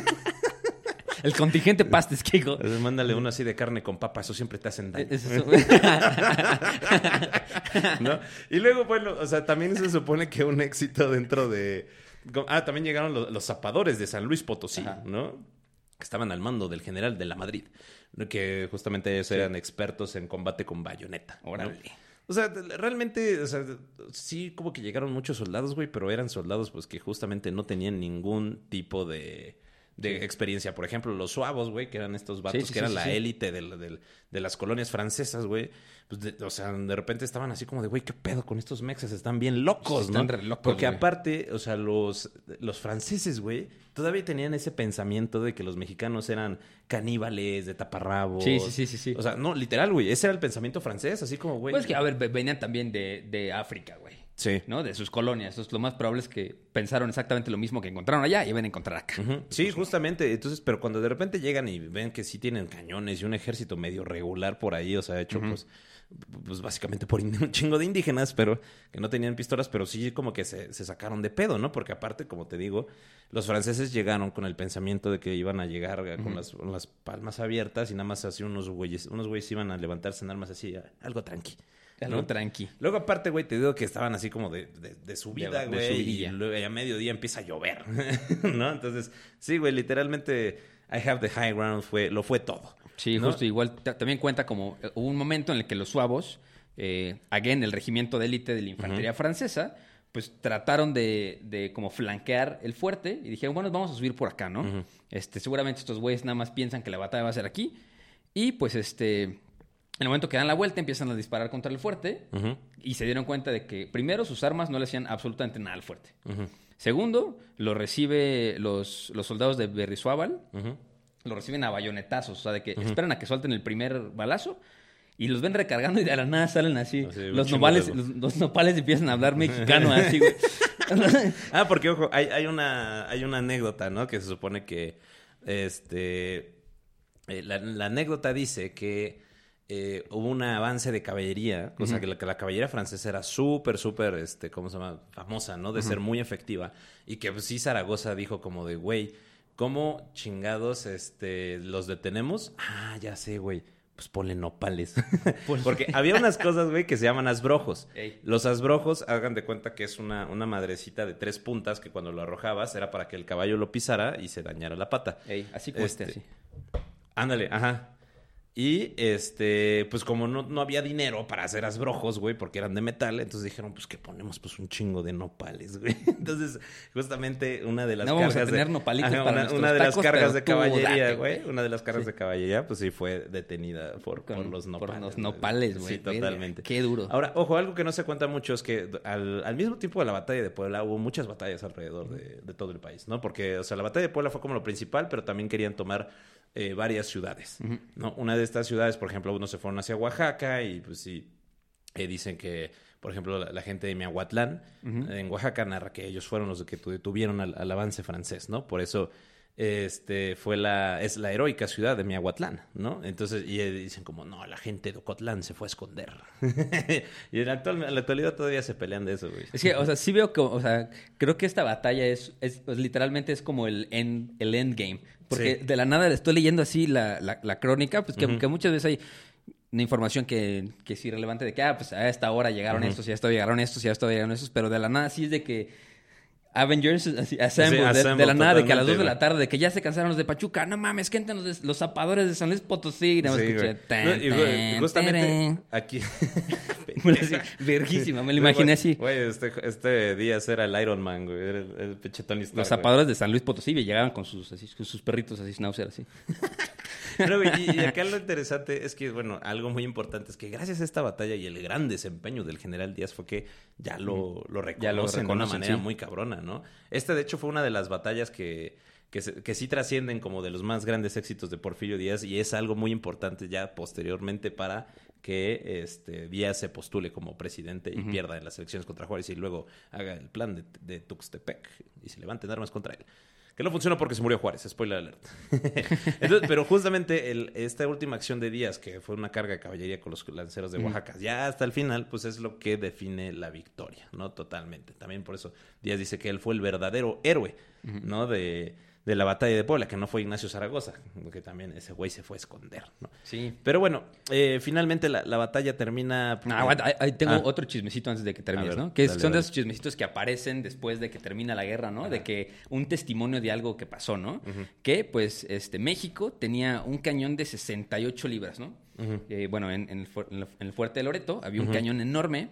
[SPEAKER 2] El contingente pastes Kiko.
[SPEAKER 3] Entonces, mándale uno así de carne con papa, eso siempre te hacen daño. Eso. ¿No? Y luego, bueno, o sea, también se supone que un éxito dentro de... Ah, también llegaron los, los zapadores de San Luis Potosí, ajá. ¿no? Que estaban al mando del general de la Madrid, que justamente ellos sí. eran expertos en combate con bayoneta.
[SPEAKER 2] Órale.
[SPEAKER 3] ¿no? O sea, realmente, o sea, sí como que llegaron muchos soldados, güey, pero eran soldados pues que justamente no tenían ningún tipo de... de sí. experiencia. Por ejemplo, los suavos, güey, que eran estos vatos sí, sí, que eran sí, la sí. élite de, de, de las colonias francesas, güey. Pues de, o sea, de repente estaban así como de, güey, ¿qué pedo con estos mexas? Están bien locos,
[SPEAKER 2] sí,
[SPEAKER 3] ¿no?
[SPEAKER 2] Están re locos,
[SPEAKER 3] porque
[SPEAKER 2] güey.
[SPEAKER 3] Aparte, o sea, los, los franceses, güey, todavía tenían ese pensamiento de que los mexicanos eran caníbales, de taparrabos.
[SPEAKER 2] Sí, sí, sí, sí, sí.
[SPEAKER 3] O sea, no, literal, güey, ese era el pensamiento francés, así como, güey.
[SPEAKER 2] Pues que, a ver, venían también de, de África, güey.
[SPEAKER 3] Sí.
[SPEAKER 2] ¿No? De sus colonias. Entonces, lo más probable es que pensaron exactamente lo mismo que encontraron allá y iban a encontrar acá.
[SPEAKER 3] Uh-huh. Sí, pues, justamente. Entonces, pero cuando de repente llegan y ven que sí tienen cañones y un ejército medio regular por ahí, o sea, hecho, uh-huh. pues, pues básicamente por un chingo de indígenas, pero que no tenían pistolas, pero sí como que se, se sacaron de pedo, ¿no? Porque aparte, como te digo, los franceses llegaron con el pensamiento de que iban a llegar uh-huh. con, las, con las palmas abiertas y nada más así unos güeyes, unos güeyes iban a levantarse en armas así, algo tranqui.
[SPEAKER 2] Algo
[SPEAKER 3] ¿no?
[SPEAKER 2] tranqui.
[SPEAKER 3] Luego, aparte, güey, te digo que estaban así como de, de, de subida, güey. De subidilla. Y luego a mediodía empieza a llover, ¿no? Entonces, sí, güey, literalmente I have the high ground fue, lo fue todo.
[SPEAKER 2] Sí,
[SPEAKER 3] ¿no?
[SPEAKER 2] Justo. Igual t- también cuenta como hubo un momento en el que los suavos, eh, again, el regimiento de élite de la infantería uh-huh. francesa, pues trataron de, de como flanquear el fuerte y dijeron, bueno, vamos a subir por acá, ¿no? Uh-huh. Este, seguramente estos güeyes nada más piensan que la batalla va a ser aquí. Y pues este... En el momento que dan la vuelta, empiezan a disparar contra el fuerte uh-huh. y se dieron cuenta de que, primero, sus armas no le hacían absolutamente nada al fuerte. Uh-huh. Segundo, lo recibe los, los soldados de Berrizuábal, uh-huh. lo reciben a bayonetazos, o sea, de que uh-huh. esperan a que suelten el primer balazo Y los ven recargando y de la nada salen así.
[SPEAKER 3] así
[SPEAKER 2] los, nopales, los, los nopales empiezan a hablar mexicano así, güey.
[SPEAKER 3] Ah, porque, ojo, hay, hay, una, hay una anécdota, ¿no? Que se supone que, este... Eh, la, la anécdota dice que eh, hubo un avance de caballería, o sea, uh-huh. que, la, que la caballería francesa era súper, súper, este, ¿cómo se llama? Famosa, ¿no? De uh-huh. ser muy efectiva. Y que pues, sí Zaragoza dijo como de, güey, ¿cómo chingados este, los detenemos? Ah, ya sé, güey. Pues ponle nopales. Porque había unas cosas, güey, que se llaman asbrojos. Ey. Los asbrojos, hagan de cuenta que es una, una madrecita de tres puntas que cuando lo arrojabas era para que el caballo lo pisara y se dañara la pata.
[SPEAKER 2] Ey, así cueste,
[SPEAKER 3] este,
[SPEAKER 2] así.
[SPEAKER 3] Ándale, ajá. Y, este, pues como no, no había dinero para hacer asbrojos, güey, porque eran de metal, entonces dijeron, pues, ¿qué ponemos? Pues un chingo de nopales, güey. Entonces, justamente, una de las
[SPEAKER 2] no
[SPEAKER 3] cargas
[SPEAKER 2] vamos a tener
[SPEAKER 3] de...
[SPEAKER 2] nopalitos
[SPEAKER 3] ajá,
[SPEAKER 2] para
[SPEAKER 3] una, una de las
[SPEAKER 2] tacos,
[SPEAKER 3] cargas de caballería,
[SPEAKER 2] güey.
[SPEAKER 3] una de las cargas
[SPEAKER 2] sí.
[SPEAKER 3] de caballería, pues sí fue detenida por,
[SPEAKER 2] Con,
[SPEAKER 3] por los nopales.
[SPEAKER 2] Por los nopales, güey.
[SPEAKER 3] Sí, totalmente.
[SPEAKER 2] Qué duro.
[SPEAKER 3] Ahora, ojo, algo que no se cuenta mucho es que al, al mismo tiempo de la batalla de Puebla hubo muchas batallas alrededor de, de todo el país, ¿no? Porque, o sea, la batalla de Puebla fue como lo principal, pero también querían tomar eh, varias ciudades, uh-huh. ¿no? Una de estas ciudades, por ejemplo, unos se fueron hacia Oaxaca y pues sí, eh, dicen que, por ejemplo, la, la gente de Miahuatlán, uh-huh. en Oaxaca, narra que ellos fueron los que detuvieron al, al avance francés, ¿no? Por eso este fue la es la heroica ciudad de Miahuatlán, ¿no? Entonces, y eh, dicen como, no, la gente de Ocotlán se fue a esconder. Y en la, actual, en la actualidad todavía se pelean de eso, güey.
[SPEAKER 2] Es que, o sea, sí veo que, o sea, creo que esta batalla es, es pues, literalmente es como el end, el endgame. Porque sí. de la nada le estoy leyendo así la, la, la crónica, pues que, uh-huh. que muchas veces hay una información que, que es irrelevante de que, ah, pues a esta hora llegaron uh-huh. estos, y a esta hora llegaron estos, y a esta hora llegaron estos, pero de la nada sí es de que Avengers así, assemble, sí, assemble de, de la nada, de que a las dos de la tarde, de que ya se cansaron los de Pachuca, no mames, que entran los, los zapadores de San Luis Potosí. No, sí, escuché, tan,
[SPEAKER 3] no, y, tan, justamente tan. Aquí...
[SPEAKER 2] Verguísima, me lo imaginé así.
[SPEAKER 3] Güey, este, este Díaz era el Iron Man, güey, era el, el pinche Tony Stark.
[SPEAKER 2] Los zapadores güey. de San Luis Potosí llegaban con sus, así, con sus perritos así, schnauzer, así.
[SPEAKER 3] Pero, güey, y, y acá lo interesante es que, bueno, algo muy importante es que gracias a esta batalla y el gran desempeño del general Díaz fue que ya lo, lo reconocen, ya lo reconocen de una manera sí. muy cabrona, ¿no? Este, de hecho, fue una de las batallas que, que, se, que sí trascienden como de los más grandes éxitos de Porfirio Díaz y es algo muy importante ya posteriormente para que este, Díaz se postule como presidente y uh-huh. pierda en las elecciones contra Juárez y luego haga el plan de, de Tuxtepec y se levanten armas contra él. Que no funcionó porque se murió Juárez, spoiler alert. Entonces, pero justamente el, esta última acción de Díaz, que fue una carga de caballería con los lanceros de Oaxaca, mm. ya hasta el final, pues es lo que define la victoria, ¿no? Totalmente. También por eso Díaz dice que él fue el verdadero héroe, mm. ¿no? De, de la batalla de Puebla, que no fue Ignacio Zaragoza, que también ese güey se fue a esconder, ¿no?
[SPEAKER 2] Sí.
[SPEAKER 3] Pero bueno, eh, finalmente la, la batalla termina...
[SPEAKER 2] No, aguanta, ahí tengo ah. otro chismecito antes de que termines, ver, ¿no? Que dale, son dale. de esos chismecitos que aparecen después de que termina la guerra, ¿no? Ajá. De que un testimonio de algo que pasó, ¿no? Uh-huh. Que, pues, este México tenía un cañón de sesenta y ocho libras, ¿no? Uh-huh. Eh, bueno, en, en, el fu- en el fuerte de Loreto había un uh-huh. cañón enorme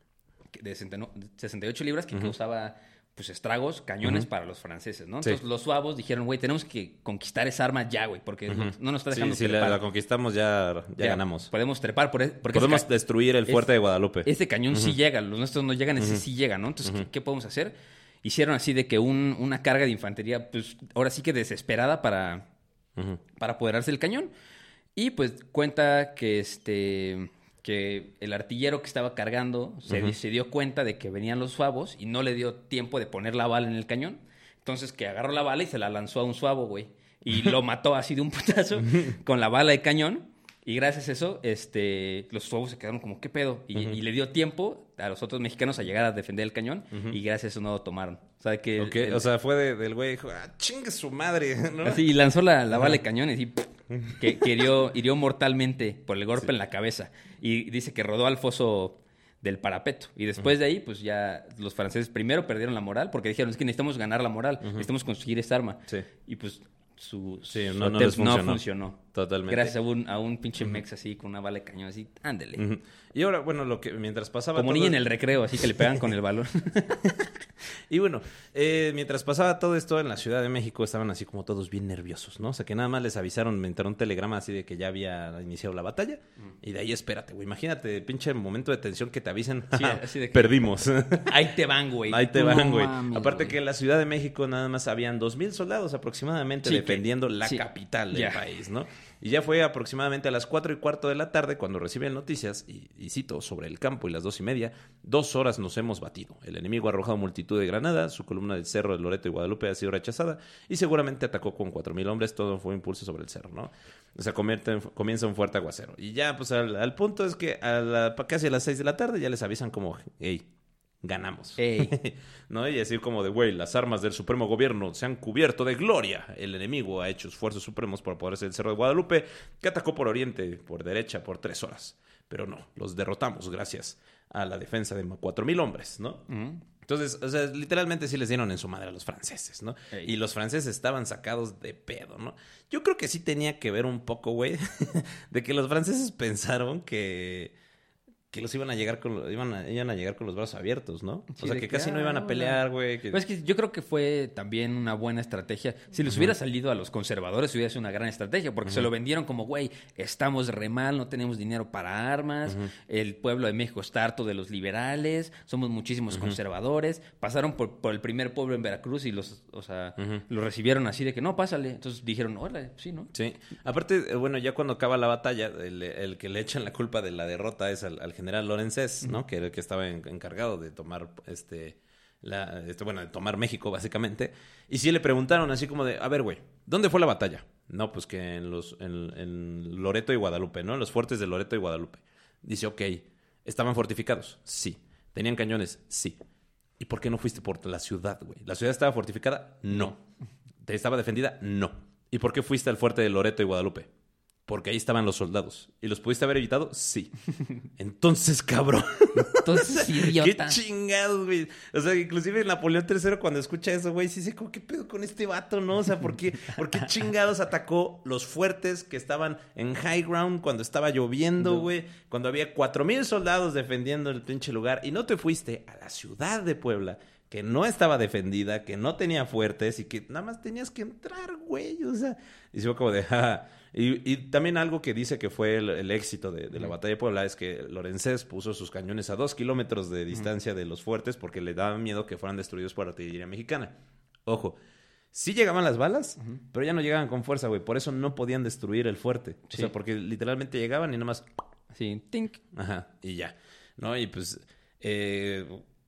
[SPEAKER 2] de sesenta y ocho libras que uh-huh. causaba... pues estragos, cañones uh-huh. para los franceses, ¿no? Entonces sí. los suavos dijeron, güey, tenemos que conquistar esa arma ya, güey, porque uh-huh. no nos está dejando
[SPEAKER 3] sí, trepar. Si la, la conquistamos ya, ya, ya ganamos.
[SPEAKER 2] Podemos trepar. Por, porque
[SPEAKER 3] podemos ca- destruir el fuerte
[SPEAKER 2] es,
[SPEAKER 3] de Guadalupe.
[SPEAKER 2] Este cañón uh-huh. sí llega, los nuestros no llegan, ese uh-huh. sí llega, ¿no? Entonces, uh-huh. ¿qué, ¿qué podemos hacer? Hicieron así de que un, una carga de infantería, pues ahora sí que desesperada para, uh-huh. para apoderarse del cañón. Y pues cuenta que este... que el artillero que estaba cargando se, uh-huh. se dio cuenta de que venían los suavos y no le dio tiempo de poner la bala en el cañón. Entonces que agarró la bala y se la lanzó a un suavo, güey. Y lo mató así de un putazo con la bala de cañón. Y gracias a eso, este, los suavos se quedaron como, ¿qué pedo? Y, uh-huh. y le dio tiempo a los otros mexicanos a llegar a defender el cañón. Uh-huh. Y gracias a eso no lo tomaron. O sea, que
[SPEAKER 3] okay.
[SPEAKER 2] el,
[SPEAKER 3] o sea fue de, del güey, dijo, ah, chingue su madre, ¿no?
[SPEAKER 2] Así, y lanzó la, la bala de cañón y así, que, que hirió, hirió mortalmente por el golpe sí. en la cabeza. Y dice que rodó al foso del parapeto. Y después uh-huh. de ahí, pues ya los franceses primero perdieron la moral porque dijeron, es que necesitamos ganar la moral, uh-huh. necesitamos conseguir esta arma. Sí. Y pues su,
[SPEAKER 3] sí,
[SPEAKER 2] su
[SPEAKER 3] no, no, les funcionó.
[SPEAKER 2] no funcionó.
[SPEAKER 3] Totalmente.
[SPEAKER 2] Gracias a un, a un pinche uh-huh. mex así con una bala de cañón así, ándele.
[SPEAKER 3] Uh-huh. Y ahora, bueno, lo que mientras pasaba...
[SPEAKER 2] Como
[SPEAKER 3] todo...
[SPEAKER 2] niña en el recreo, así que le pegan con el balón.
[SPEAKER 3] Y bueno, eh, mientras pasaba todo esto en la Ciudad de México, estaban así como todos bien nerviosos, ¿no? O sea, que nada más les avisaron, me entraron un telegrama así de que ya había iniciado la batalla. Mm. Y de ahí espérate, güey. Imagínate, pinche momento de tensión que te avisen. Sí, así de que... Perdimos.
[SPEAKER 2] Ahí te van, güey.
[SPEAKER 3] Ahí te van, güey.
[SPEAKER 2] No,
[SPEAKER 3] Aparte
[SPEAKER 2] güey.
[SPEAKER 3] que en la Ciudad de México nada más habían dos mil soldados aproximadamente sí, defendiendo que... la
[SPEAKER 2] sí.
[SPEAKER 3] capital del yeah. país, ¿no? Y ya fue aproximadamente a las cuatro y cuarto de la tarde cuando reciben noticias, y, y cito, sobre el campo y las dos y media, dos horas nos hemos batido. El enemigo ha arrojado multitud de granadas, su columna del cerro de Loreto y Guadalupe ha sido rechazada y seguramente atacó con cuatro mil hombres, todo fue impulso sobre el cerro, ¿no? O sea, convierte, comienza un fuerte aguacero. Y ya, pues al, al punto es que a la, casi a las seis de la tarde ya les avisan como, hey, ganamos.
[SPEAKER 2] Ey.
[SPEAKER 3] ¿No? Y así como de, güey, las armas del supremo gobierno se han cubierto de gloria. El enemigo ha hecho esfuerzos supremos por apoderarse del cerro de Guadalupe, que atacó por oriente, por derecha, por tres horas. Pero no, los derrotamos gracias a la defensa de cuatro mil hombres, ¿no? Uh-huh. Entonces, o sea, literalmente sí les dieron en su madre a los franceses, ¿no? Ey. Y los franceses estaban sacados de pedo, ¿no? Yo creo que sí tenía que ver un poco, güey, de que los franceses pensaron que... que los iban a llegar con iban a, iban a llegar con los brazos abiertos, ¿no? Sí, o sea, que, que casi ah, no iban a pelear, güey. Que...
[SPEAKER 2] Pues es que yo creo que fue también una buena estrategia. Si les uh-huh. hubiera salido a los conservadores, hubiera sido una gran estrategia, porque uh-huh. se lo vendieron como, güey, estamos re mal, no tenemos dinero para armas, uh-huh. el pueblo de México está harto de los liberales, somos muchísimos uh-huh. conservadores. Pasaron por, por el primer pueblo en Veracruz y los, o sea, uh-huh. los recibieron así de que, no, pásale. Entonces dijeron, órale, sí, ¿no?
[SPEAKER 3] Sí. Aparte, bueno, ya cuando acaba la batalla, el, el que le echan la culpa de la derrota es al, al general Lorenzés, ¿no? Que era el que estaba en, encargado de tomar este, la, este, bueno, de tomar México, básicamente. Y sí le preguntaron así como de, a ver, güey, ¿dónde fue la batalla? No, pues que en los, en, en Loreto y Guadalupe, ¿no? En los fuertes de Loreto y Guadalupe. Dice, ok, ¿estaban fortificados? Sí. ¿Tenían cañones? Sí. ¿Y por qué no fuiste por la ciudad, güey? ¿La ciudad estaba fortificada? No. ¿Te estaba defendida? No. ¿Y por qué fuiste al fuerte de Loreto y Guadalupe? Porque ahí estaban los soldados. ¿Y los pudiste haber evitado? Sí. Entonces, cabrón.
[SPEAKER 2] Entonces, idiota.
[SPEAKER 3] Qué chingados, güey. O sea, inclusive Napoleón tercero cuando escucha eso, güey, sí dice, ¿cómo qué pedo con este vato, no? O sea, ¿por qué, ¿por qué chingados atacó los fuertes que estaban en high ground cuando estaba lloviendo, güey? Cuando había cuatro mil soldados defendiendo el pinche lugar. Y no te fuiste a la ciudad de Puebla, que no estaba defendida, que no tenía fuertes y que nada más tenías que entrar, güey. O sea, y se fue como de, ja. Y, y también algo que dice que fue el, el éxito de, de la batalla de Puebla es que Lorenzés puso sus cañones a dos kilómetros de distancia uh-huh. de los fuertes porque le daba miedo que fueran destruidos por artillería mexicana. Ojo, sí llegaban las balas, uh-huh. pero ya no llegaban con fuerza, güey. Por eso no podían destruir el fuerte. Sí. O sea, porque literalmente llegaban y nada más...
[SPEAKER 2] Sí, tink.
[SPEAKER 3] Ajá, y ya. ¿No? Y pues... Eh,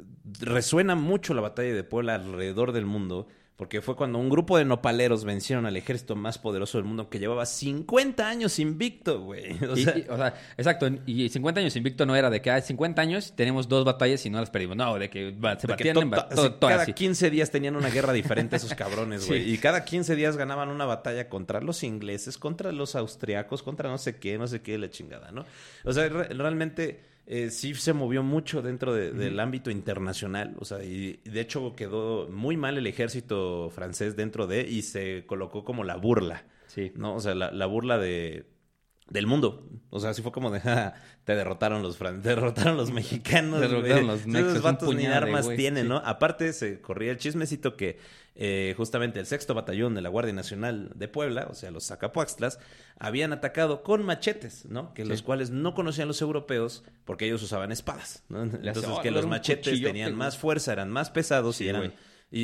[SPEAKER 3] resuena mucho la batalla de Puebla alrededor del mundo, porque fue cuando un grupo de nopaleros vencieron al ejército más poderoso del mundo que llevaba cincuenta años invicto, güey. O,
[SPEAKER 2] y, y, o sea, exacto. Y cincuenta años invicto no era de que hay cincuenta años, tenemos dos batallas y no las perdimos. No, de que se
[SPEAKER 3] de
[SPEAKER 2] batían
[SPEAKER 3] que to,
[SPEAKER 2] en
[SPEAKER 3] to,
[SPEAKER 2] todo, todo
[SPEAKER 3] cada
[SPEAKER 2] así.
[SPEAKER 3] quince días tenían una guerra diferente esos cabrones, güey. Sí. Y cada quince días ganaban una batalla contra los ingleses, contra los austriacos, contra no sé qué, no sé qué, la chingada, ¿no? O sea, re- realmente... Eh, sí se movió mucho dentro de, del uh-huh. ámbito internacional, o sea, y de hecho quedó muy mal el ejército francés dentro de, y se colocó como la burla,
[SPEAKER 2] sí,
[SPEAKER 3] ¿no? O sea, la, la burla de del mundo, o sea, así fue como de, ja, te derrotaron los fran- te derrotaron los mexicanos,
[SPEAKER 2] te derrotaron los nexos,
[SPEAKER 3] esos vatos ni armas
[SPEAKER 2] wey,
[SPEAKER 3] tienen,
[SPEAKER 2] sí.
[SPEAKER 3] ¿no? Aparte se corría el chismecito que eh, justamente el sexto batallón de la Guardia Nacional de Puebla, o sea, los Zacapuaxtlas, habían atacado con machetes, ¿no? Que sí. los cuales no conocían los europeos porque ellos usaban espadas, ¿no? Entonces hace, oh, que los machetes tenían más fuerza, eran más pesados sí, y eran... Wey.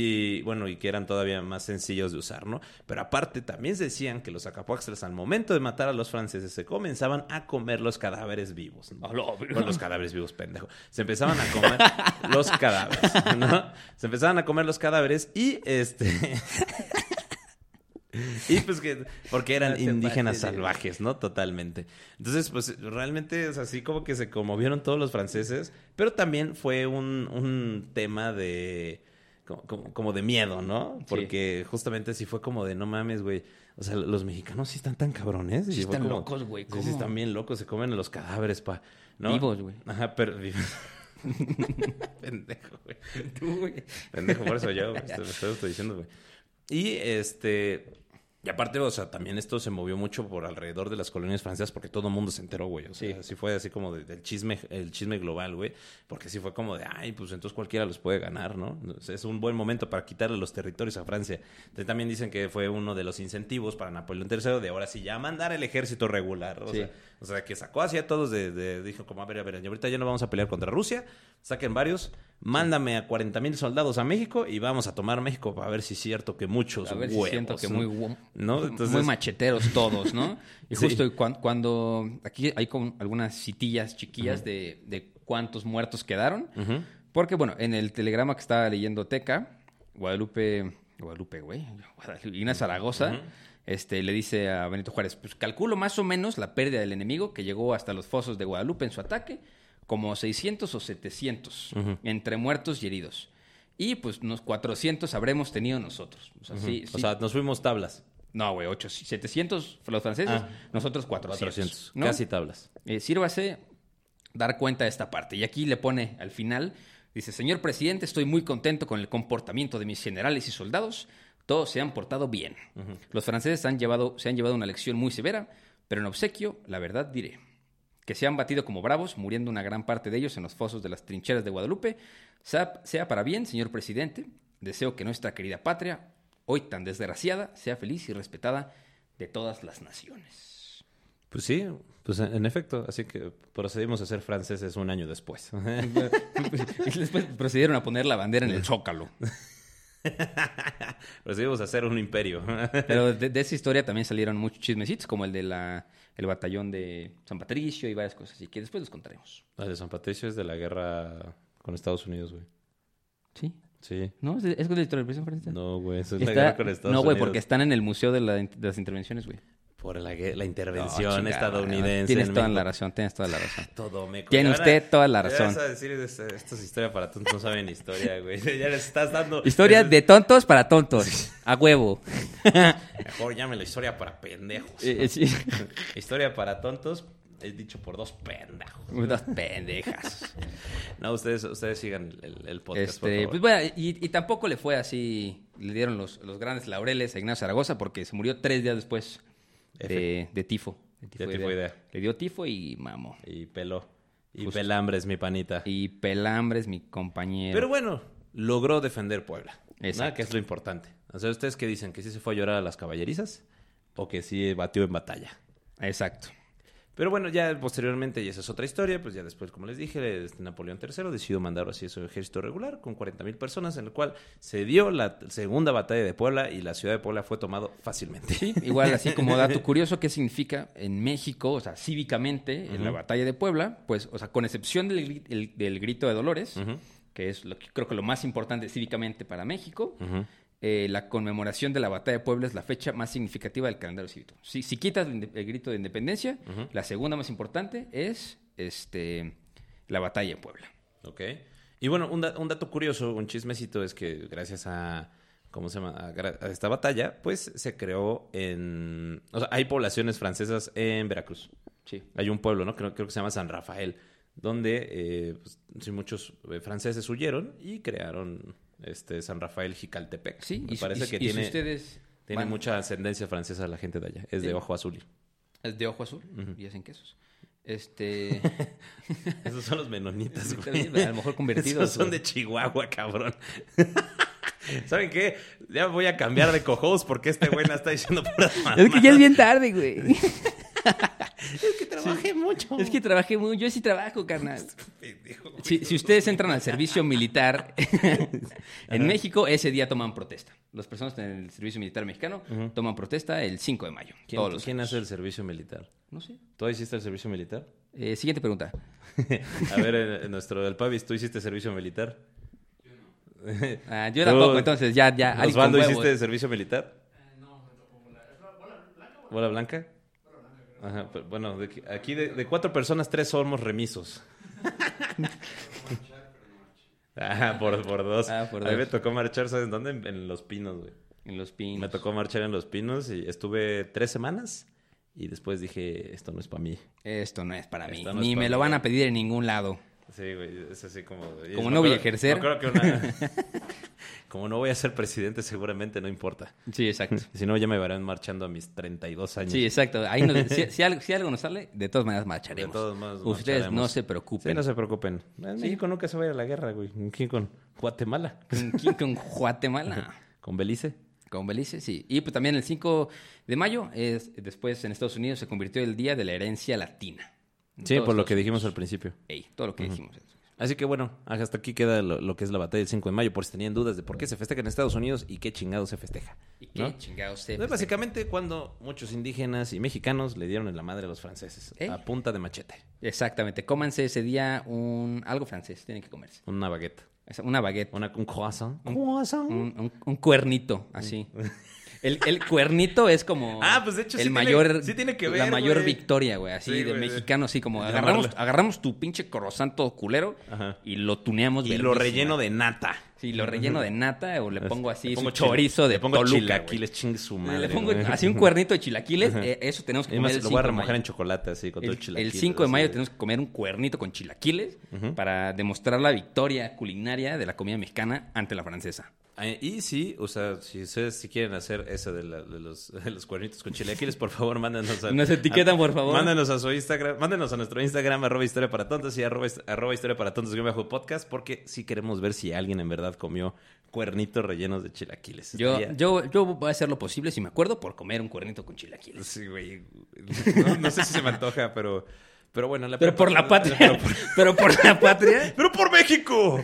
[SPEAKER 3] Y bueno, y que eran todavía más sencillos de usar, ¿no? Pero aparte también se decían que los Zacapuaxtlas al momento de matar a los franceses se comenzaban a comer los cadáveres vivos, ¿no? Oh, bueno, los cadáveres vivos, pendejo. Se empezaban a comer los cadáveres, ¿no? Se empezaban a comer los cadáveres y este... Y pues que, porque eran no indígenas salvajes, ¿no? Totalmente. Entonces, pues realmente, o sea, así como que se conmovieron todos los franceses, pero también fue un, un tema de... Como, como de miedo, ¿no? Porque sí. justamente sí fue como de, no mames, güey. O sea, los mexicanos sí están tan cabrones.
[SPEAKER 2] Sí están
[SPEAKER 3] como,
[SPEAKER 2] locos, güey.
[SPEAKER 3] Sí, sí están bien locos. Se comen los cadáveres, pa. ¿no?
[SPEAKER 2] Vivos, güey.
[SPEAKER 3] Ajá, pero... Pendejo, güey. Tú, güey. Pendejo, por eso yo, güey. Te lo estoy diciendo, güey. Y, este... Y aparte, o sea, también esto se movió mucho por alrededor de las colonias francesas porque todo el mundo se enteró, güey. O sea, sí. así fue así como de, del chisme, el chisme global, güey. Porque sí fue como de, ay, pues entonces cualquiera los puede ganar, ¿no? O sea, es un buen momento para quitarle los territorios a Francia. Entonces, también dicen que fue uno de los incentivos para Napoleón tercero de ahora sí ya mandar el ejército regular. O, sí. sea, o sea, que sacó así a todos de, de... Dijo como, a ver, a ver, y ahorita ya no vamos a pelear contra Rusia. Saquen varios mándame a cuarenta mil soldados a México y vamos a tomar México para ver si es cierto que muchos
[SPEAKER 2] A ver
[SPEAKER 3] huevos.
[SPEAKER 2] si siento que muy,
[SPEAKER 3] ¿no? Entonces,
[SPEAKER 2] muy macheteros todos, ¿no? Y
[SPEAKER 3] Sí.
[SPEAKER 2] justo cuando, cuando... Aquí hay como algunas citillas chiquillas uh-huh. de, de cuántos muertos quedaron. Uh-huh. Porque, bueno, en el telegrama que estaba leyendo Teca, Guadalupe... Guadalupe, güey. Guadalupe, Zaragoza... Uh-huh. Este, le dice a Benito Juárez, pues calculo más o menos la pérdida del enemigo que llegó hasta los fosos de Guadalupe en su ataque, como seiscientos o setecientos, uh-huh. entre muertos y heridos. Y pues unos cuatrocientos habremos tenido nosotros. O sea, uh-huh. sí,
[SPEAKER 3] o
[SPEAKER 2] sí.
[SPEAKER 3] sea nos fuimos tablas.
[SPEAKER 2] No, güey, ocho, setecientos los franceses, ah,
[SPEAKER 3] nosotros cuatrocientos. cuatrocientos,
[SPEAKER 2] ¿no?
[SPEAKER 3] Casi tablas.
[SPEAKER 2] Eh, sírvase dar cuenta de esta parte. Y aquí le pone al final, dice, señor presidente, estoy muy contento con el comportamiento de mis generales y soldados. Todos se han portado bien. Uh-huh. Los franceses han llevado, se han llevado una lección muy severa, pero en obsequio, la verdad diré, que se han batido como bravos, muriendo una gran parte de ellos en los fosos de las trincheras de Guadalupe. Sea, sea para bien, señor presidente, deseo que nuestra querida patria, hoy tan desgraciada, sea feliz y respetada de todas las naciones.
[SPEAKER 3] Pues sí, pues en efecto, así que procedimos a ser franceses un año después.
[SPEAKER 2] Y después procedieron a poner la bandera en el Zócalo.
[SPEAKER 3] Procedimos a hacer un imperio.
[SPEAKER 2] Pero de, de esa historia también salieron muchos chismecitos, como el de la el batallón de San Patricio y varias cosas, así que después los contaremos.
[SPEAKER 3] El de San Patricio es de la guerra con Estados Unidos, güey.
[SPEAKER 2] ¿Sí?
[SPEAKER 3] Sí.
[SPEAKER 2] ¿No? ¿Es de, es de la intervención francesa?
[SPEAKER 3] No, güey, eso es
[SPEAKER 2] Está,
[SPEAKER 3] la guerra con Estados
[SPEAKER 2] no,
[SPEAKER 3] Unidos.
[SPEAKER 2] No, güey, porque están en el Museo de, la, de las Intervenciones, güey.
[SPEAKER 3] Por la, la intervención
[SPEAKER 2] no,
[SPEAKER 3] estadounidense.
[SPEAKER 2] Tienes toda
[SPEAKER 3] México.
[SPEAKER 2] la razón, tienes toda la razón.
[SPEAKER 3] Todo me
[SPEAKER 2] Tiene usted toda la razón.
[SPEAKER 3] Vas a decir, esto es historia para tontos, no saben historia, güey. Ya les estás dando...
[SPEAKER 2] Historia de tontos para tontos. A huevo.
[SPEAKER 3] Mejor llámelo historia para pendejos.
[SPEAKER 2] Eh, eh, sí.
[SPEAKER 3] Historia para tontos es dicho por dos pendejos.
[SPEAKER 2] Dos pendejas.
[SPEAKER 3] No, ustedes, ustedes sigan el, el podcast,
[SPEAKER 2] este,
[SPEAKER 3] por favor.
[SPEAKER 2] Pues bueno, y, y tampoco le fue así, le dieron los, los grandes laureles a Ignacio Zaragoza porque se murió tres días después de, de tifo. De
[SPEAKER 3] tifoidea. De tifoidea.
[SPEAKER 2] Le dio tifo y mamó.
[SPEAKER 3] Y peló. Y
[SPEAKER 2] Justo.
[SPEAKER 3] Pelambres, mi panita.
[SPEAKER 2] Y Pelambres, mi compañero.
[SPEAKER 3] Pero bueno, logró defender Puebla.
[SPEAKER 2] Exacto.
[SPEAKER 3] ¿No? Que es lo importante. O sea, ¿ustedes qué dicen? ¿Que sí se fue a llorar a las caballerizas? ¿O que sí batió en batalla?
[SPEAKER 2] Exacto.
[SPEAKER 3] Pero bueno, ya posteriormente, y esa es otra historia, pues ya después, como les dije, este Napoleón tercero decidió mandar así a su ejército regular con cuarenta mil personas, en el cual se dio la segunda batalla de Puebla y la ciudad de Puebla fue tomado fácilmente.
[SPEAKER 2] Sí, igual así como dato curioso, ¿qué significa en México, o sea, cívicamente, uh-huh. en la batalla de Puebla? Pues, o sea, con excepción del, el, del grito de Dolores, uh-huh. que es lo que, creo que lo más importante cívicamente para México, uh-huh. Eh, la conmemoración de la batalla de Puebla es la fecha más significativa del calendario cívico. Si, si quitas el, el grito de independencia, uh-huh. la segunda más importante es este, la batalla de Puebla.
[SPEAKER 3] Ok. Y bueno, un, da, un dato curioso, un chismecito, es que gracias a, ¿cómo se llama? A, a esta batalla, pues se creó en... O sea, hay poblaciones francesas en Veracruz.
[SPEAKER 2] Sí.
[SPEAKER 3] Hay un pueblo, ¿no? Creo, creo que se llama San Rafael, donde eh, pues, sí, muchos eh, franceses huyeron y crearon... Este San Rafael Jicaltepec.
[SPEAKER 2] Sí,
[SPEAKER 3] me
[SPEAKER 2] y,
[SPEAKER 3] parece
[SPEAKER 2] y,
[SPEAKER 3] que
[SPEAKER 2] y
[SPEAKER 3] tiene,
[SPEAKER 2] si ustedes
[SPEAKER 3] tiene
[SPEAKER 2] van...
[SPEAKER 3] mucha ascendencia francesa la gente de allá. Es de ojo azul.
[SPEAKER 2] Es de ojo azul uh-huh. y hacen quesos. Este...
[SPEAKER 3] Esos son los menonitas, güey.
[SPEAKER 2] A lo mejor convertidos.
[SPEAKER 3] Esos son de Chihuahua, cabrón. ¿Saben qué? Ya voy a cambiar de co-host porque este güey no está diciendo puras mamadas.
[SPEAKER 2] Es que ya es bien tarde, güey.
[SPEAKER 3] Es que trabajé sí. mucho.
[SPEAKER 2] Es que trabajé mucho. Yo sí trabajo, carnal. Si, si ustedes entran al servicio militar en Ajá. México, ese día toman protesta. Las personas en el servicio militar mexicano uh-huh. toman protesta el cinco de mayo.
[SPEAKER 3] ¿Quién,
[SPEAKER 2] todos los
[SPEAKER 3] ¿quién
[SPEAKER 2] años.
[SPEAKER 3] hace el servicio militar?
[SPEAKER 2] No sé.
[SPEAKER 3] ¿Tú hiciste el servicio militar?
[SPEAKER 2] Eh, siguiente pregunta.
[SPEAKER 3] A ver, en, en nuestro del Pavis, ¿tú hiciste servicio militar?
[SPEAKER 2] Yo no. Ah, yo tampoco, entonces ya... ya
[SPEAKER 3] ¿Osvaldo hiciste servicio militar?
[SPEAKER 5] Eh, no, me tocó bola. ¿Es bola blanca?
[SPEAKER 3] ¿Bola blanca? Ajá, pero bueno, de, aquí de, de cuatro personas, tres somos remisos. ah, por, por dos.
[SPEAKER 2] Ah, por
[SPEAKER 3] A mí
[SPEAKER 2] dos.
[SPEAKER 3] me tocó marchar, ¿sabes dónde? En, en Los Pinos, güey.
[SPEAKER 2] En Los Pinos.
[SPEAKER 3] Me tocó marchar en Los Pinos y estuve tres semanas y después dije, esto no es para mí.
[SPEAKER 2] Esto no es para mí.
[SPEAKER 3] Esto no
[SPEAKER 2] Ni
[SPEAKER 3] es
[SPEAKER 2] me
[SPEAKER 3] para
[SPEAKER 2] lo
[SPEAKER 3] mí.
[SPEAKER 2] van a pedir en ningún lado.
[SPEAKER 3] Sí, güey, es así como...
[SPEAKER 2] Como no voy a ejercer.
[SPEAKER 3] No creo que una... Como no voy a ser presidente, seguramente no importa.
[SPEAKER 2] Sí, exacto.
[SPEAKER 3] Si no, ya me verán marchando a mis treinta y dos años.
[SPEAKER 2] Sí, exacto. Ahí nos, si, si, algo, si algo nos sale, de todas maneras marcharemos.
[SPEAKER 3] De todos modos
[SPEAKER 2] Ustedes
[SPEAKER 3] marcharemos.
[SPEAKER 2] no se preocupen.
[SPEAKER 3] Sí, no se preocupen. En
[SPEAKER 2] Sí.
[SPEAKER 3] México nunca se va a ir a la guerra, güey. ¿Quién con Guatemala?
[SPEAKER 2] ¿Con quién? Con Guatemala.
[SPEAKER 3] ¿Con Belice?
[SPEAKER 2] Con Belice, sí. Y pues también el cinco de mayo, es, después en Estados Unidos se convirtió el Día de la Herencia Latina.
[SPEAKER 3] Sí, por lo que dijimos al principio.
[SPEAKER 2] Ey, todo lo que
[SPEAKER 3] Uh-huh.
[SPEAKER 2] dijimos.
[SPEAKER 3] Así que bueno, hasta aquí queda lo, lo que es la batalla del cinco de mayo, por si tenían dudas de por qué se festeja en Estados Unidos y qué chingados se festeja.
[SPEAKER 2] ¿Y qué
[SPEAKER 3] ¿no?
[SPEAKER 2] chingados se
[SPEAKER 3] Entonces,
[SPEAKER 2] festeja?
[SPEAKER 3] básicamente cuando muchos indígenas y mexicanos le dieron en la madre a los franceses,
[SPEAKER 2] ¿Eh?
[SPEAKER 3] a punta de machete,
[SPEAKER 2] Exactamente. Cómanse ese día un algo francés. Tienen que comerse.
[SPEAKER 3] una baguette,
[SPEAKER 2] Es Una baguette.
[SPEAKER 3] una, un croissant.
[SPEAKER 2] Un,
[SPEAKER 3] croissant.
[SPEAKER 2] un, un- un cuernito, así. El, el cuernito es como
[SPEAKER 3] Ah, pues, de hecho,
[SPEAKER 2] el
[SPEAKER 3] sí tiene-
[SPEAKER 2] mayor,
[SPEAKER 3] sí tiene que ver,
[SPEAKER 2] la mayor
[SPEAKER 3] güey.
[SPEAKER 2] victoria, güey, así
[SPEAKER 3] Sí,
[SPEAKER 2] de
[SPEAKER 3] güey, de-
[SPEAKER 2] mexicano, así como
[SPEAKER 3] de
[SPEAKER 2] agarramos,
[SPEAKER 3] llamarlo.
[SPEAKER 2] agarramos tu pinche croissant todo culero
[SPEAKER 3] Ajá.
[SPEAKER 2] y lo tuneamos
[SPEAKER 3] Y lo
[SPEAKER 2] verguísima.
[SPEAKER 3] relleno de nata.
[SPEAKER 2] Sí, lo relleno de nata o le pongo así
[SPEAKER 3] Le
[SPEAKER 2] su
[SPEAKER 3] pongo
[SPEAKER 2] chorizo
[SPEAKER 3] chil-
[SPEAKER 2] de
[SPEAKER 3] Le pongo
[SPEAKER 2] Toluca,
[SPEAKER 3] chilaquiles, chingue su
[SPEAKER 2] güey.
[SPEAKER 3] madre.
[SPEAKER 2] Le pongo
[SPEAKER 3] güey.
[SPEAKER 2] así un cuernito de chilaquiles, eh, eso tenemos que
[SPEAKER 3] Y
[SPEAKER 2] comer
[SPEAKER 3] más
[SPEAKER 2] el
[SPEAKER 3] lo voy a
[SPEAKER 2] cinco de
[SPEAKER 3] remojar
[SPEAKER 2] mayo.
[SPEAKER 3] en chocolate así con todo el
[SPEAKER 2] El,
[SPEAKER 3] chilaquiles.
[SPEAKER 2] el cinco de mayo
[SPEAKER 3] así.
[SPEAKER 2] tenemos que comer un cuernito con chilaquiles para demostrar la victoria culinaria de la comida mexicana ante la francesa.
[SPEAKER 3] Eh, y sí, o sea, si ustedes si quieren hacer eso de, la- de los, de los cuernitos con chilaquiles, por favor, mándenos a...
[SPEAKER 2] Nos etiquetan, por favor.
[SPEAKER 3] Mándenos a su Instagram, mándenos a nuestro Instagram, arroba historia para tontos y arroba, arroba historia para tontos guión bajo podcast, porque sí queremos ver si alguien en verdad comió cuernitos rellenos de chilaquiles.
[SPEAKER 2] Yo,
[SPEAKER 3] Estaría-
[SPEAKER 2] yo, yo voy a hacer lo posible, si me acuerdo, por comer un cuernito con chilaquiles.
[SPEAKER 3] Sí, güey. No, no sé si se me antoja, pero... Pero bueno, la
[SPEAKER 2] Pero por la patria.
[SPEAKER 3] Pero por,
[SPEAKER 2] Pero por la patria.
[SPEAKER 3] ¡Pero por México!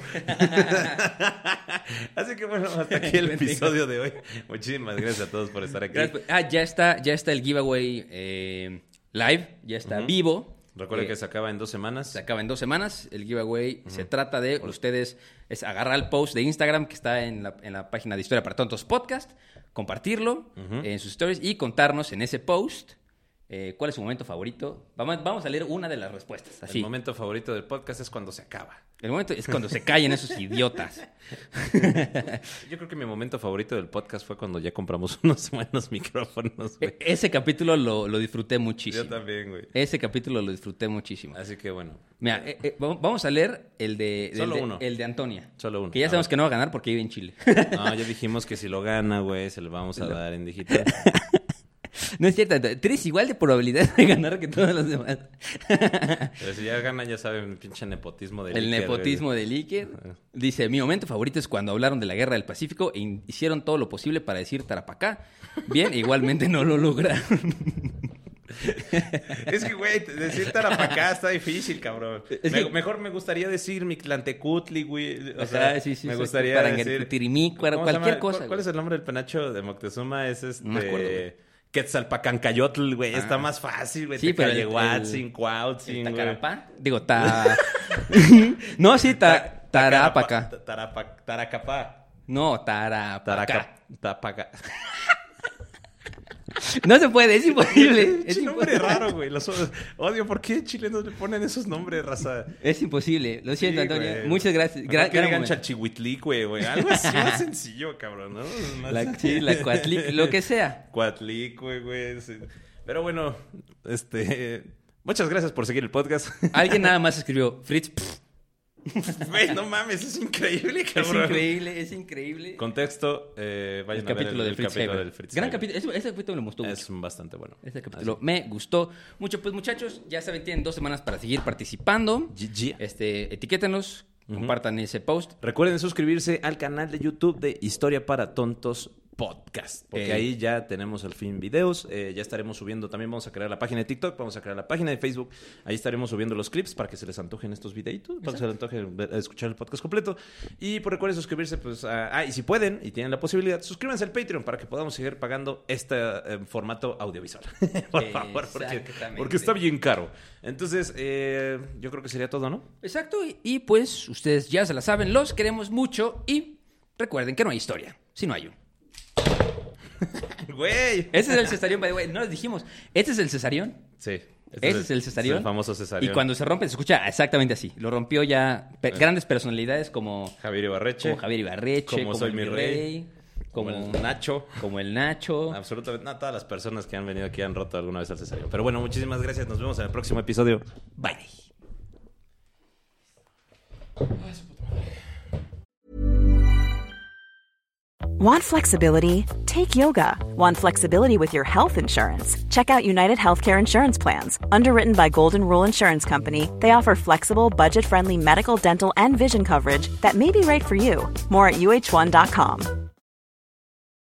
[SPEAKER 3] Así que bueno, hasta aquí el episodio de hoy. Muchísimas gracias a todos por estar aquí.
[SPEAKER 2] Gracias. Ah, ya está, ya está el giveaway eh, live, ya está vivo.
[SPEAKER 3] Recuerden
[SPEAKER 2] Eh,
[SPEAKER 3] que se acaba en dos semanas.
[SPEAKER 2] Se acaba en dos semanas. El giveaway se trata de ustedes es agarrar el post de Instagram que está en la, en la página de Historia para Tontos Podcast, compartirlo en sus stories y contarnos en ese post eh, cuál es su momento favorito. Vamos, vamos a leer una de las respuestas. Así.
[SPEAKER 3] El momento favorito del podcast es cuando se acaba.
[SPEAKER 2] El momento es cuando se callen esos idiotas.
[SPEAKER 3] Yo creo que mi momento favorito del podcast fue cuando ya compramos unos buenos micrófonos, güey.
[SPEAKER 2] E- Ese capítulo lo, lo disfruté muchísimo.
[SPEAKER 3] Yo también, güey.
[SPEAKER 2] Ese capítulo lo disfruté muchísimo.
[SPEAKER 3] Así que bueno.
[SPEAKER 2] Mira, eh, eh, vamos vamos a leer el de, el
[SPEAKER 3] Solo
[SPEAKER 2] de-
[SPEAKER 3] uno.
[SPEAKER 2] el de Antonia.
[SPEAKER 3] Solo uno.
[SPEAKER 2] Que ya
[SPEAKER 3] A
[SPEAKER 2] sabemos
[SPEAKER 3] ver.
[SPEAKER 2] que no va a ganar porque vive en Chile.
[SPEAKER 3] No, ya dijimos que si lo gana, güey, se lo vamos a dar en digital.
[SPEAKER 2] No es cierto, tienes igual de probabilidad de ganar que todos los demás.
[SPEAKER 3] Pero si ya gana, ya saben, el pinche nepotismo del
[SPEAKER 2] El
[SPEAKER 3] Iker,
[SPEAKER 2] nepotismo
[SPEAKER 3] güey.
[SPEAKER 2] del Iker. Dice, mi momento favorito es cuando hablaron de la guerra del Pacífico e in- hicieron todo lo posible para decir Tarapacá. Bien, igualmente no lo lograron.
[SPEAKER 3] Es que, güey, decir Tarapacá está difícil, cabrón.
[SPEAKER 2] Es
[SPEAKER 3] Me-
[SPEAKER 2] que-
[SPEAKER 3] mejor me gustaría decir Mictlantecutli, güey. O
[SPEAKER 2] Ajá,
[SPEAKER 3] sea,
[SPEAKER 2] sí, sí,
[SPEAKER 3] me
[SPEAKER 2] sí,
[SPEAKER 3] gustaría
[SPEAKER 2] Paranguer-
[SPEAKER 3] decir...
[SPEAKER 2] Tirimícuaro,
[SPEAKER 3] ¿Cómo se
[SPEAKER 2] cualquier
[SPEAKER 3] llama?
[SPEAKER 2] cosa,
[SPEAKER 3] ¿Cuál, cuál
[SPEAKER 2] güey.
[SPEAKER 3] es el nombre del penacho de Moctezuma? Es este...
[SPEAKER 2] No me acuerdo, güey.
[SPEAKER 3] Quetzalpacancayotl, güey.
[SPEAKER 2] Ah.
[SPEAKER 3] Está más fácil, güey.
[SPEAKER 2] Sí, pero el-
[SPEAKER 3] Tecayehuatzin,
[SPEAKER 2] el-
[SPEAKER 3] Cuautzin,
[SPEAKER 2] ¿El
[SPEAKER 3] güey.
[SPEAKER 2] Tacarapá? Digo, ta... no, sí, ta... Tarapaca.
[SPEAKER 3] Ta- Tarapa- Taracapá.
[SPEAKER 2] No, Tarapaca.
[SPEAKER 3] Taraca... Tapaca.
[SPEAKER 2] No se puede, es imposible. Es,
[SPEAKER 3] Qué nombre
[SPEAKER 2] imposible.
[SPEAKER 3] raro, güey. Los odio. ¿Por qué chilenos le ponen esos nombres, raza?
[SPEAKER 2] Es imposible. Lo siento,
[SPEAKER 3] Sí,
[SPEAKER 2] Antonio.
[SPEAKER 3] güey.
[SPEAKER 2] Muchas gracias.
[SPEAKER 3] Mejor
[SPEAKER 2] Gran,
[SPEAKER 3] que
[SPEAKER 2] gran
[SPEAKER 3] digan
[SPEAKER 2] momento.
[SPEAKER 3] Chalchihuitlicue, güey. Algo así más sencillo, cabrón, ¿no? Más-
[SPEAKER 2] La, sí, la cuatli- lo que sea.
[SPEAKER 3] Cuatlicue, güey. Sí. Pero bueno, este... Muchas gracias por seguir el podcast.
[SPEAKER 2] Alguien nada más escribió, Fritz, pff,
[SPEAKER 3] Güey, no mames, es increíble,
[SPEAKER 2] es
[SPEAKER 3] cabrón.
[SPEAKER 2] increíble, es increíble.
[SPEAKER 3] Contexto, eh,
[SPEAKER 2] El
[SPEAKER 3] vayan a ver
[SPEAKER 2] capítulo
[SPEAKER 3] el,
[SPEAKER 2] del
[SPEAKER 3] el
[SPEAKER 2] Fritz
[SPEAKER 3] capítulo
[SPEAKER 2] Heiber.
[SPEAKER 3] del Fritz
[SPEAKER 2] Gran
[SPEAKER 3] Heiber.
[SPEAKER 2] capítulo. Ese, ese capítulo me gustó
[SPEAKER 3] Es
[SPEAKER 2] mucho.
[SPEAKER 3] bastante bueno.
[SPEAKER 2] Ese capítulo me gustó mucho. Pues muchachos, ya saben, tienen dos semanas para seguir participando.
[SPEAKER 3] G G.
[SPEAKER 2] Este, etiquétenos, compartan ese post.
[SPEAKER 3] Recuerden suscribirse al canal de YouTube de Historia para Tontos Podcast, porque
[SPEAKER 2] Eh.
[SPEAKER 3] ahí ya tenemos al fin videos, eh, ya estaremos subiendo, también vamos a crear la página de TikTok, vamos a crear la página de Facebook, ahí estaremos subiendo los clips para que se les antojen estos videitos, para que se les antoje ver- escuchar el podcast completo, y pues recuerden suscribirse, pues, a- ah, y si pueden, y tienen la posibilidad, suscríbanse al Patreon para que podamos seguir pagando este eh, formato audiovisual, por favor, porque,
[SPEAKER 2] Exactamente.
[SPEAKER 3] porque está bien caro. Entonces, eh, yo creo que sería todo, ¿no?
[SPEAKER 2] Exacto, y, y pues ustedes ya se la saben, los queremos mucho y recuerden que no hay historia, si no hay un.
[SPEAKER 3] Güey.
[SPEAKER 2] Ese es el cesarión, by the way. No les dijimos. Este es el cesarión.
[SPEAKER 3] Sí.
[SPEAKER 2] Ese es el cesarión.
[SPEAKER 3] el famoso cesarión.
[SPEAKER 2] Y cuando se rompe, se escucha exactamente así. Lo rompió ya pe- grandes personalidades como,
[SPEAKER 3] Javier Ibarreche.
[SPEAKER 2] como Javier Ibarreche,
[SPEAKER 3] Como
[SPEAKER 2] como,
[SPEAKER 3] Soy
[SPEAKER 2] el
[SPEAKER 3] Mi Rey,
[SPEAKER 2] como,
[SPEAKER 3] como el Nacho.
[SPEAKER 2] como el Nacho.
[SPEAKER 3] Absolutamente. No, todas las personas que han venido aquí han roto alguna vez al cesario. Pero bueno, muchísimas gracias. Nos vemos en el próximo episodio. Bye.
[SPEAKER 6] Want flexibility? Take yoga. Want flexibility with your health insurance? Check out United Healthcare Insurance Plans. Underwritten by Golden Rule Insurance Company, they offer flexible, budget-friendly medical, dental, and vision coverage that may be right for you. More at U H one dot com.